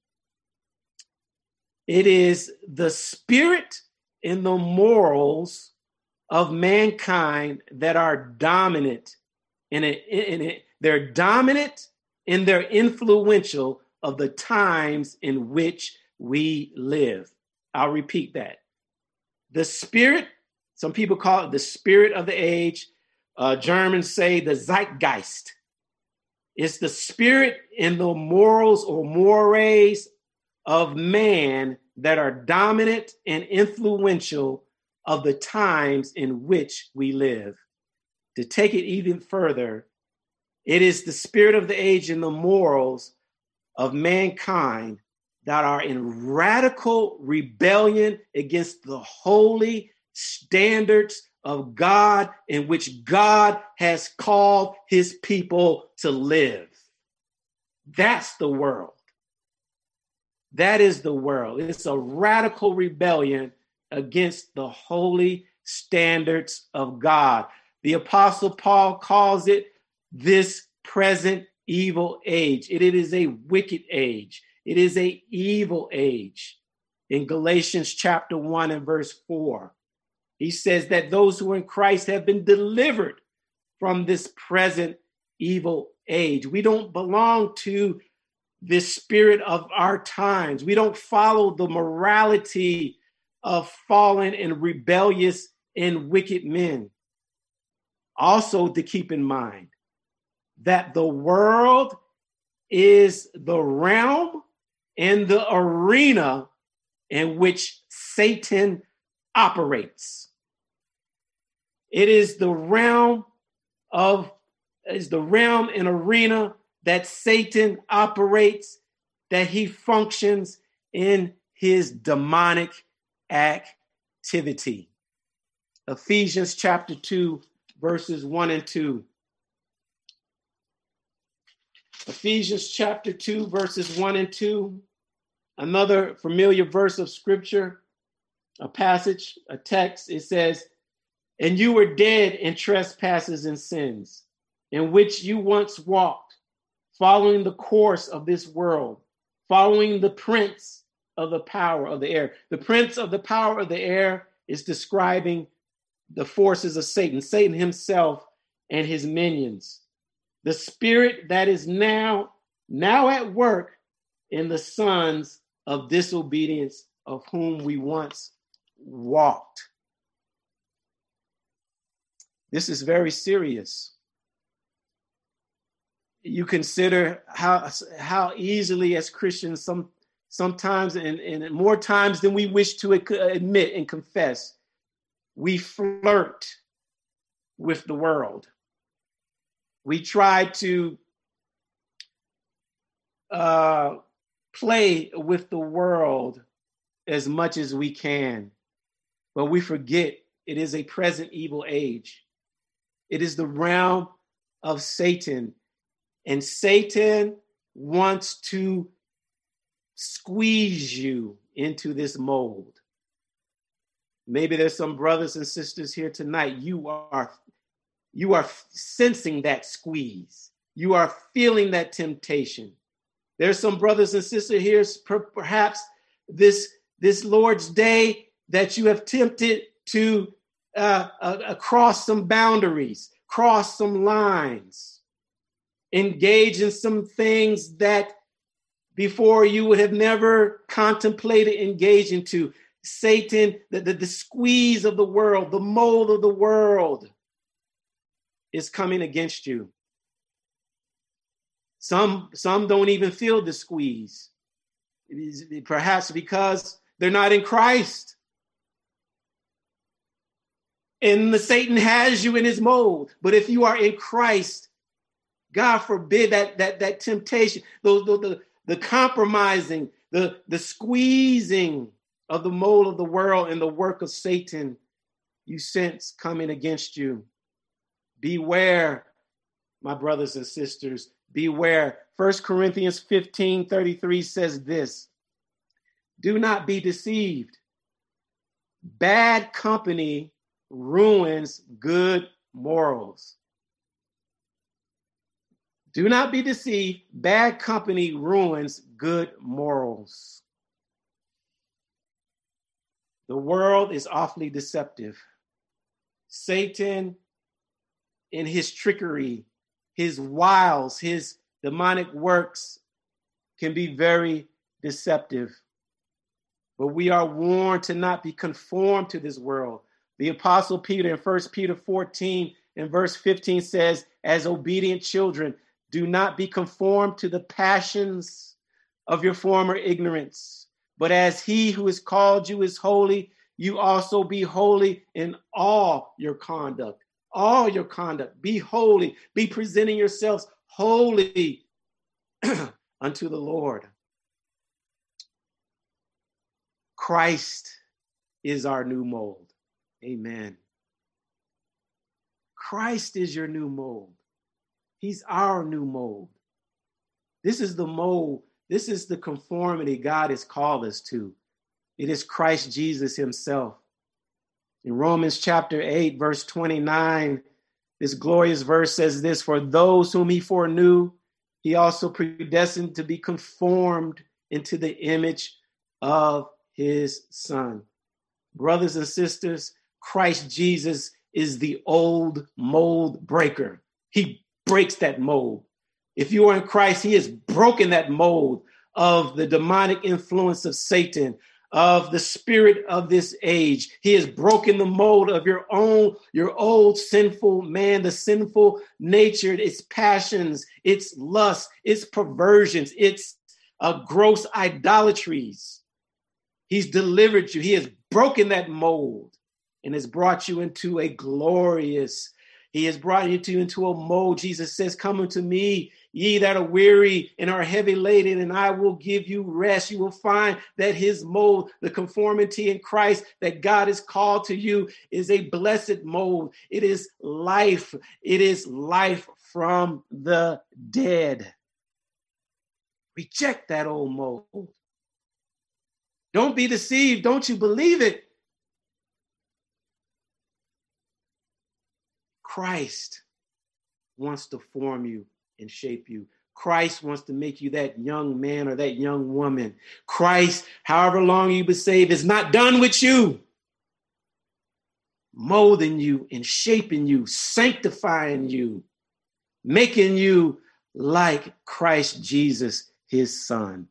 It is the spirit and the morals of mankind that are dominant in it. In it. They're dominant and they're influential of the times in which we live. I'll repeat that. The spirit, some people call it the spirit of the age. Uh, Germans say the Zeitgeist. It's the spirit and the morals or mores of man that are dominant and influential of the times in which we live. To take it even further, it is the spirit of the age and the morals of mankind that are in radical rebellion against the holy standards of God in which God has called his people to live. That's the world. That is the world. It's a radical rebellion against the holy standards of God. The Apostle Paul calls it this present evil age. It, it is a wicked age. It is a evil age. In Galatians chapter one and verse four, he says that those who are in Christ have been delivered from this present evil age. We don't belong to the spirit of our times. We don't follow the morality of fallen and rebellious and wicked men. Also, to keep in mind that the world is the realm and the arena in which Satan operates. It is the realm of, is the realm and arena that Satan operates, that he functions in his demonic activity. Ephesians chapter two, verses one and two. Ephesians chapter two, verses one and two. Another familiar verse of scripture, a passage, a text. It says, "And you were dead in trespasses and sins, in which you once walked, following the course of this world, following the prince of the power of the air." The prince of the power of the air is describing the forces of Satan, Satan himself and his minions. The spirit that is now, now at work in the sons of disobedience, of whom we once walked. This is very serious. You consider how, how easily as Christians, some, sometimes and, and more times than we wish to admit and confess, we flirt with the world. We try to uh, play with the world as much as we can, but we forget it is a present evil age. It is the realm of Satan, and Satan wants to squeeze you into this mold. Maybe there's some brothers and sisters here tonight. You are, you are sensing that squeeze. You are feeling that temptation. There's some brothers and sisters here, perhaps this, this Lord's Day, that you have tempted to uh, uh, cross some boundaries, cross some lines, engage in some things that before you would have never contemplated engaging to. Satan, the, the, the squeeze of the world, the mold of the world is coming against you. Some, some don't even feel the squeeze. It is perhaps because they're not in Christ. And the Satan has you in his mold. But if you are in Christ, God forbid that that that temptation, the, the, the, the compromising, the, the squeezing of the mold of the world and the work of Satan, you sense coming against you. Beware, my brothers and sisters, beware. First Corinthians fifteen thirty-three says this: "Do not be deceived. Bad company ruins good morals." Do not be deceived. Bad company ruins good morals. The world is awfully deceptive. Satan, in his trickery, his wiles, his demonic works, can be very deceptive. But we are warned to not be conformed to this world. The Apostle Peter in First Peter fourteen and verse fifteen says, "As obedient children, do not be conformed to the passions of your former ignorance. But as he who has called you is holy, you also be holy in all your conduct." All your conduct. Be holy. Be presenting yourselves holy unto the Lord. Christ is our new mold. Amen. Christ is your new mold. He's our new mold. This is the mold. This is the conformity God has called us to. It is Christ Jesus himself. In Romans chapter eight, verse twenty-nine, This glorious verse says this: for those whom he foreknew, he also predestined to be conformed into the image of his Son. Brothers and sisters, Christ Jesus is the old mold breaker. He breaks that mold. If you are in Christ, he has broken that mold of the demonic influence of Satan, of the spirit of this age. He has broken the mold of your own, your old sinful man, the sinful nature, its passions, its lust, its perversions, its uh, gross idolatries. He's delivered you. He has broken that mold and has brought you into a glorious, he has brought you to, into a mold. Jesus says, come unto me, ye that are weary and are heavy laden, and I will give you rest. You will find that his mold, the conformity in Christ that God has called to you, is a blessed mold. It is life. It is life from the dead. Reject that old mold. Don't be deceived. Don't you believe it? Christ wants to form you and shape you. Christ wants to make you that young man or that young woman. Christ, however long you've been saved, is not done with you. Molding you and shaping you, sanctifying you, making you like Christ Jesus, his Son.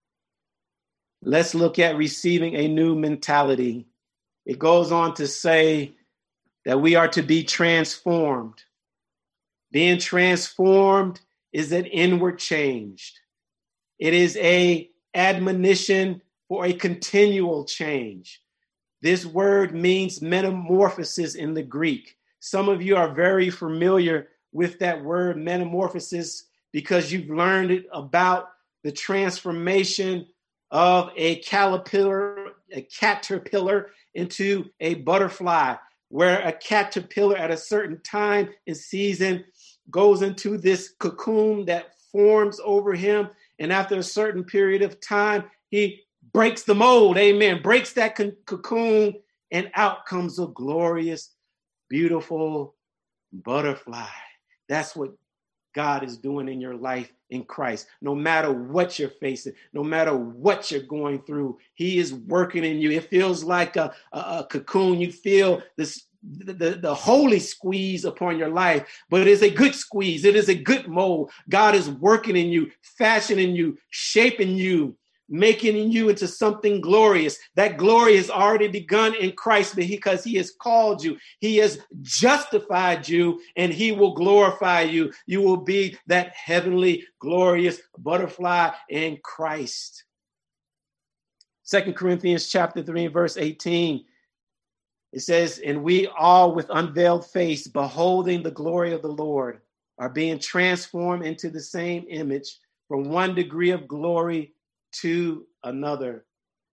Let's look at receiving a new mentality. It goes on to say that we are to be transformed. Being transformed is an inward change. It is a admonition for a continual change. This word means metamorphosis in the Greek. Some of you are very familiar with that word metamorphosis because you've learned it about the transformation of a caterpillar, a caterpillar into a butterfly, where a caterpillar at a certain time and season goes into this cocoon that forms over him. And after a certain period of time, he breaks the mold, amen, breaks that con- cocoon, and out comes a glorious, beautiful butterfly. That's what God is doing in your life in Christ. No matter what you're facing, no matter what you're going through, he is working in you. It feels like a, a, a cocoon. You feel this, the, the, the holy squeeze upon your life, but it is a good squeeze. It is a good mold. God is working in you, fashioning you, shaping you, making you into something glorious. That glory has already begun in Christ because he has called you. He has justified you, and he will glorify you. You will be that heavenly, glorious butterfly in Christ. Second Corinthians chapter three, verse eighteen. It says, and we all with unveiled face, beholding the glory of the Lord, are being transformed into the same image from one degree of glory to another.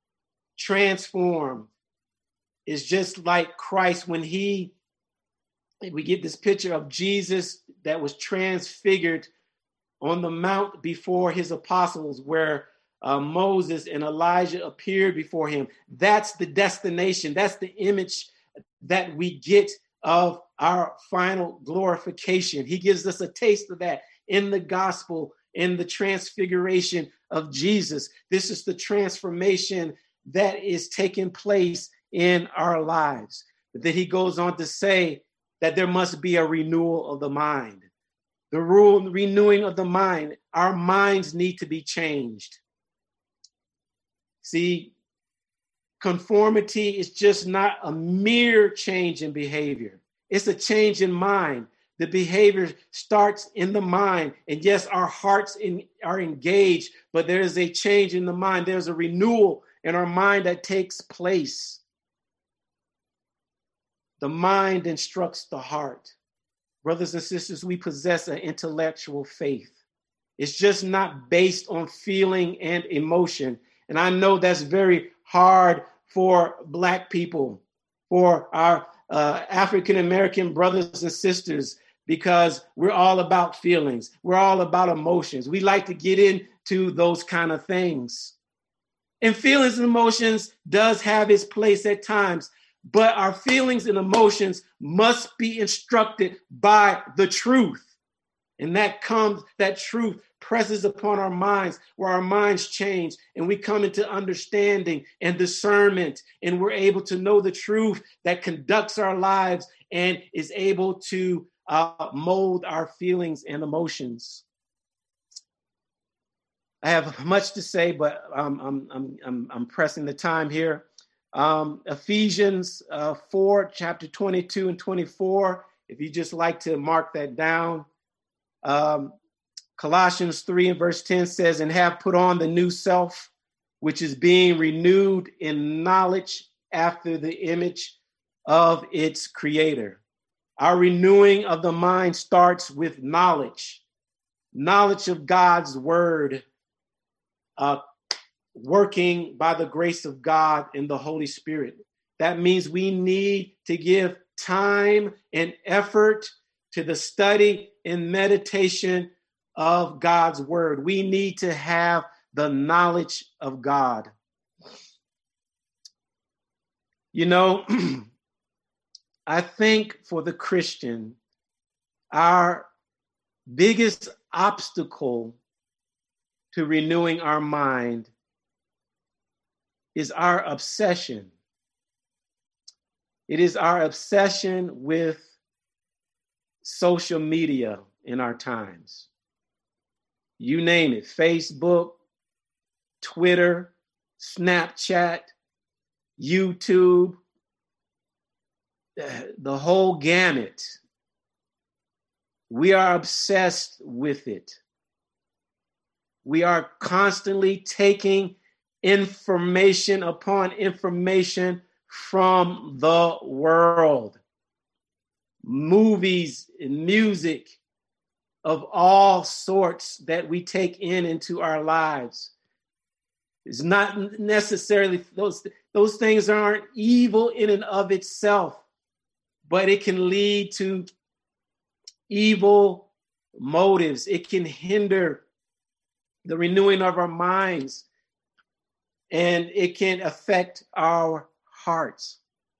Transform is just like Christ when he, we get this picture of Jesus that was transfigured on the mount before his apostles, where uh, Moses and Elijah appeared before him. That's the destination. That's the image that we get of our final glorification. He gives us a taste of that in the gospel, in the transfiguration of Jesus. This is the transformation that is taking place in our lives. But then he goes on to say that there must be a renewal of the mind. The rule, renewing of the mind. Our minds need to be changed. See, conformity is just not a mere change in behavior. It's a change in mind. The behavior starts in the mind. And yes, our hearts in, are engaged, but there is a change in the mind. There's a renewal in our mind that takes place. The mind instructs the heart. Brothers and sisters, we possess an intellectual faith. It's just not based on feeling and emotion. And I know that's very hard for Black people, for our uh, African-American brothers and sisters, because we're all about feelings. We're all about emotions. We like to get into those kind of things. And feelings and emotions does have its place at times, but our feelings and emotions must be instructed by the truth. And that comes, that truth presses upon our minds, where our minds change and we come into understanding and discernment, and we're able to know the truth that conducts our lives and is able to uh, mold our feelings and emotions. I have much to say, but um, I'm, I'm, I'm, I'm pressing the time here. Um, Ephesians uh, four, chapter twenty-two and twenty-four, if you just like to mark that down. Um, Colossians three and verse ten says, and have put on the new self, which is being renewed in knowledge after the image of its creator. Our renewing of the mind starts with knowledge, knowledge of God's word, uh, working by the grace of God and the Holy Spirit. That means we need to give time and effort to the study and meditation of God's word. We need to have the knowledge of God. You know, I think for the Christian, our biggest obstacle to renewing our mind is our obsession. It is our obsession with social media in our times. You name it, Facebook, Twitter, Snapchat, YouTube, the whole gamut. We are obsessed with it. We are constantly taking information upon information from the world. Movies and music of all sorts that we take in into our lives. It's not necessarily, those, those things aren't evil in and of itself, but it can lead to evil motives. It can hinder the renewing of our minds, and it can affect our hearts.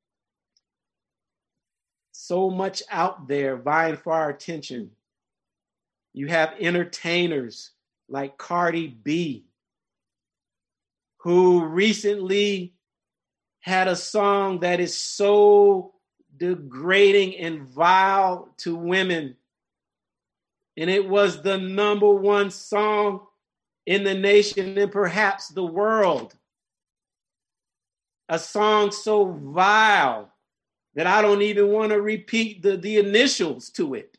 So much out there vying for our attention. You have entertainers like Cardi B, who recently had a song that is so degrading and vile to women. And it was the number one song in the nation and perhaps the world. A song so vile that I don't even want to repeat the, the initials to it.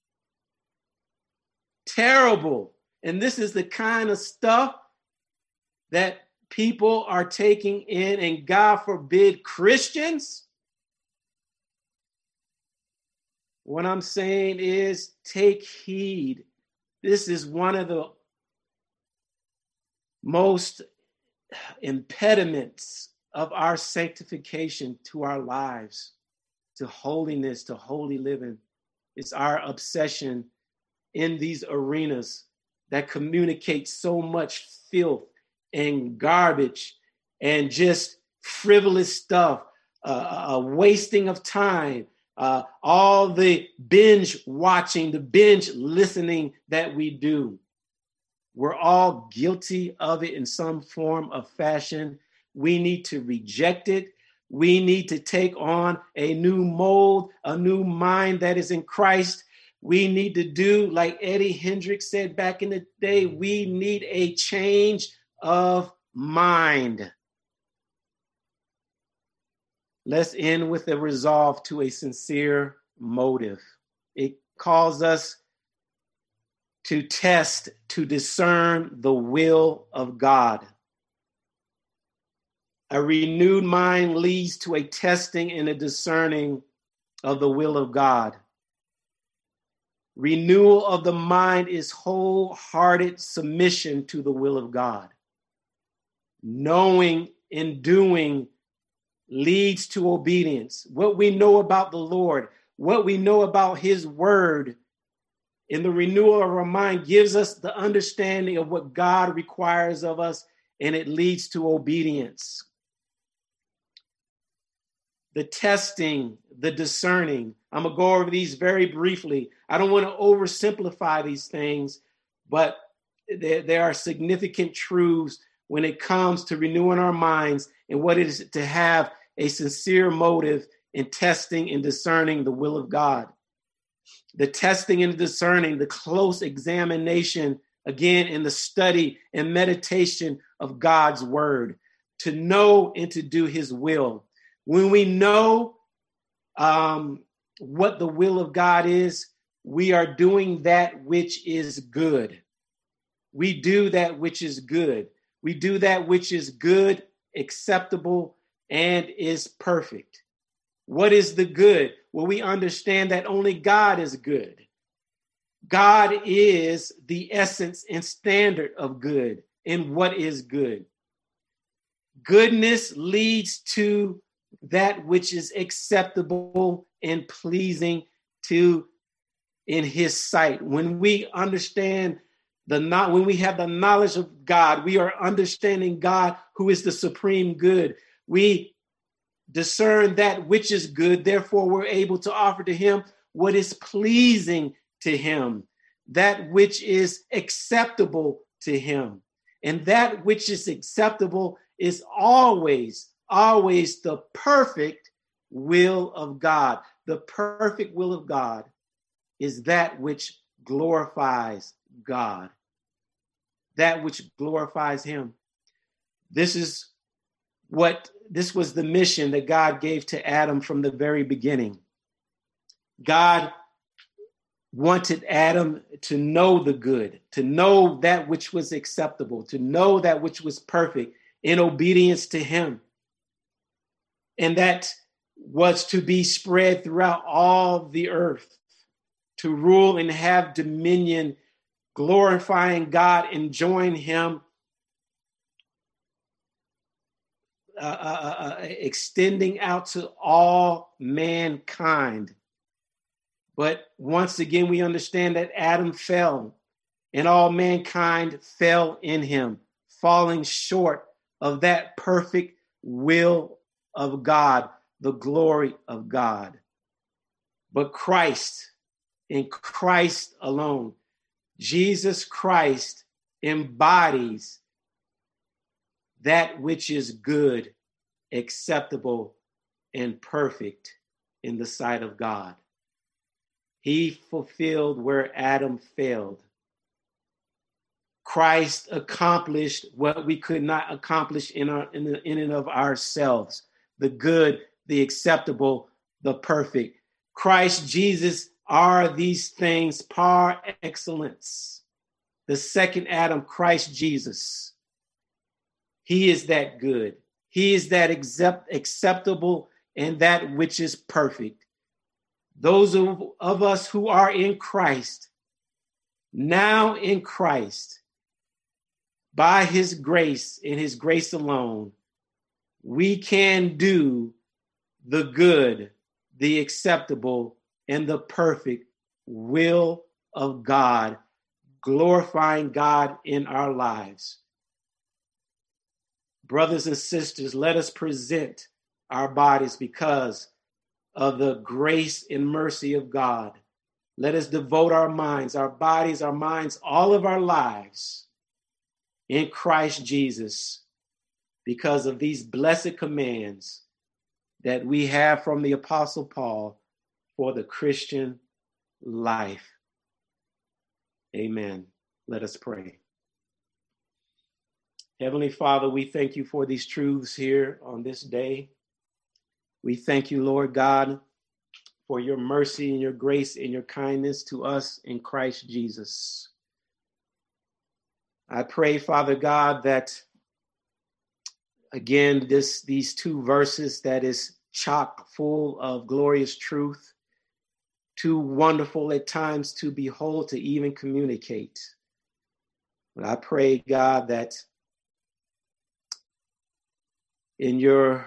Terrible. And this is the kind of stuff that people are taking in, and God forbid Christians. What I'm saying is, take heed. This is one of the most impediments of our sanctification to our lives, to holiness, to holy living. It's our obsession in these arenas that communicate so much filth and garbage and just frivolous stuff, uh, a wasting of time, uh, all the binge watching, the binge listening that we do. We're all guilty of it in some form of fashion. We need to reject it. We need to take on a new mold, a new mind that is in Christ. We need to do, like Eddie Hendricks said back in the day, we need a change of mind. Let's end with a resolve to a sincere motive. It calls us to test, to discern the will of God. A renewed mind leads to a testing and a discerning of the will of God. Renewal of the mind is wholehearted submission to the will of God. Knowing and doing leads to obedience. What we know about the Lord, what we know about his word in the renewal of our mind gives us the understanding of what God requires of us, and it leads to obedience. the testing, the discerning. I'm going to go over these very briefly. I don't want to oversimplify these things, but there, there are significant truths when it comes to renewing our minds and what it is to have a sincere motive in testing and discerning the will of God. The testing and discerning, the close examination, again, in the study and meditation of God's word, to know and to do his will. When we know um, what the will of God is, we are doing that which is good. We do that which is good. We do that which is good, acceptable, and is perfect. What is the good? Well, we understand that only God is good. God is the essence and standard of good and what is good. Goodness leads to that which is acceptable and pleasing to in his sight. When we understand the not, when we have the knowledge of God, we are understanding God, who is the supreme good. We discern that which is good. Therefore, we're able to offer to him what is pleasing to him, that which is acceptable to him. And that which is acceptable is always, always the perfect will of God. The perfect will of God is that which glorifies God, that which glorifies him. This is what, this was the mission that God gave to Adam from the very beginning. God wanted Adam to know the good, to know that which was acceptable, to know that which was perfect in obedience to him. And that was to be spread throughout all the earth, to rule and have dominion, glorifying God, enjoying him, uh, uh, uh, extending out to all mankind. But once again, we understand that Adam fell and all mankind fell in him, falling short of that perfect will of God, the glory of God. But Christ, in Christ alone, Jesus Christ embodies that which is good, acceptable, and perfect in the sight of God. He fulfilled where Adam failed. Christ accomplished what we could not accomplish in, our, in, the, in and of ourselves. The good, the acceptable, the perfect. Christ Jesus are these things par excellence. The second Adam, Christ Jesus. He is that good. He is that accept, acceptable and that which is perfect. Those of, of us who are in Christ, now in Christ, by his grace and his grace alone, we can do the good, the acceptable, and the perfect will of God, glorifying God in our lives. Brothers and sisters, let us present our bodies because of the grace and mercy of God. Let us devote our minds, our bodies, our minds, all of our lives in Christ Jesus because of these blessed commands that we have from the Apostle Paul for the Christian life. Amen. Let us pray. Heavenly Father, we thank you for these truths here on this day. We thank you, Lord God, for your mercy and your grace and your kindness to us in Christ Jesus. I pray, Father God, that again, this these two verses that is chock full of glorious truth, too wonderful at times to behold, to even communicate. But I pray, God, that in your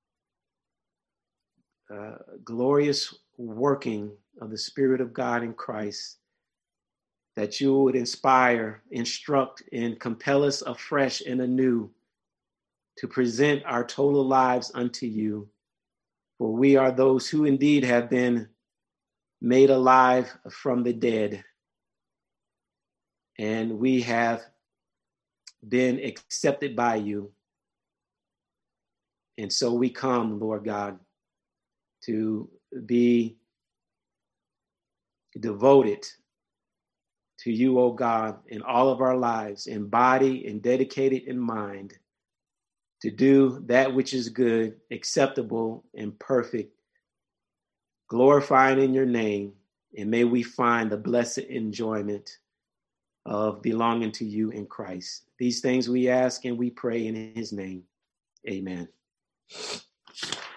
uh, glorious working of the Spirit of God in Christ, that you would inspire, instruct, and compel us afresh and anew to present our total lives unto you For we are those who indeed have been made alive from the dead. And we have been accepted by you. And so we come, Lord God, to be devoted to you, O God, in all of our lives, in body and dedicated in mind, to do that which is good, acceptable, and perfect, glorifying in your name. And may we find the blessed enjoyment of belonging to you in Christ. These things we ask and we pray in his name. Amen.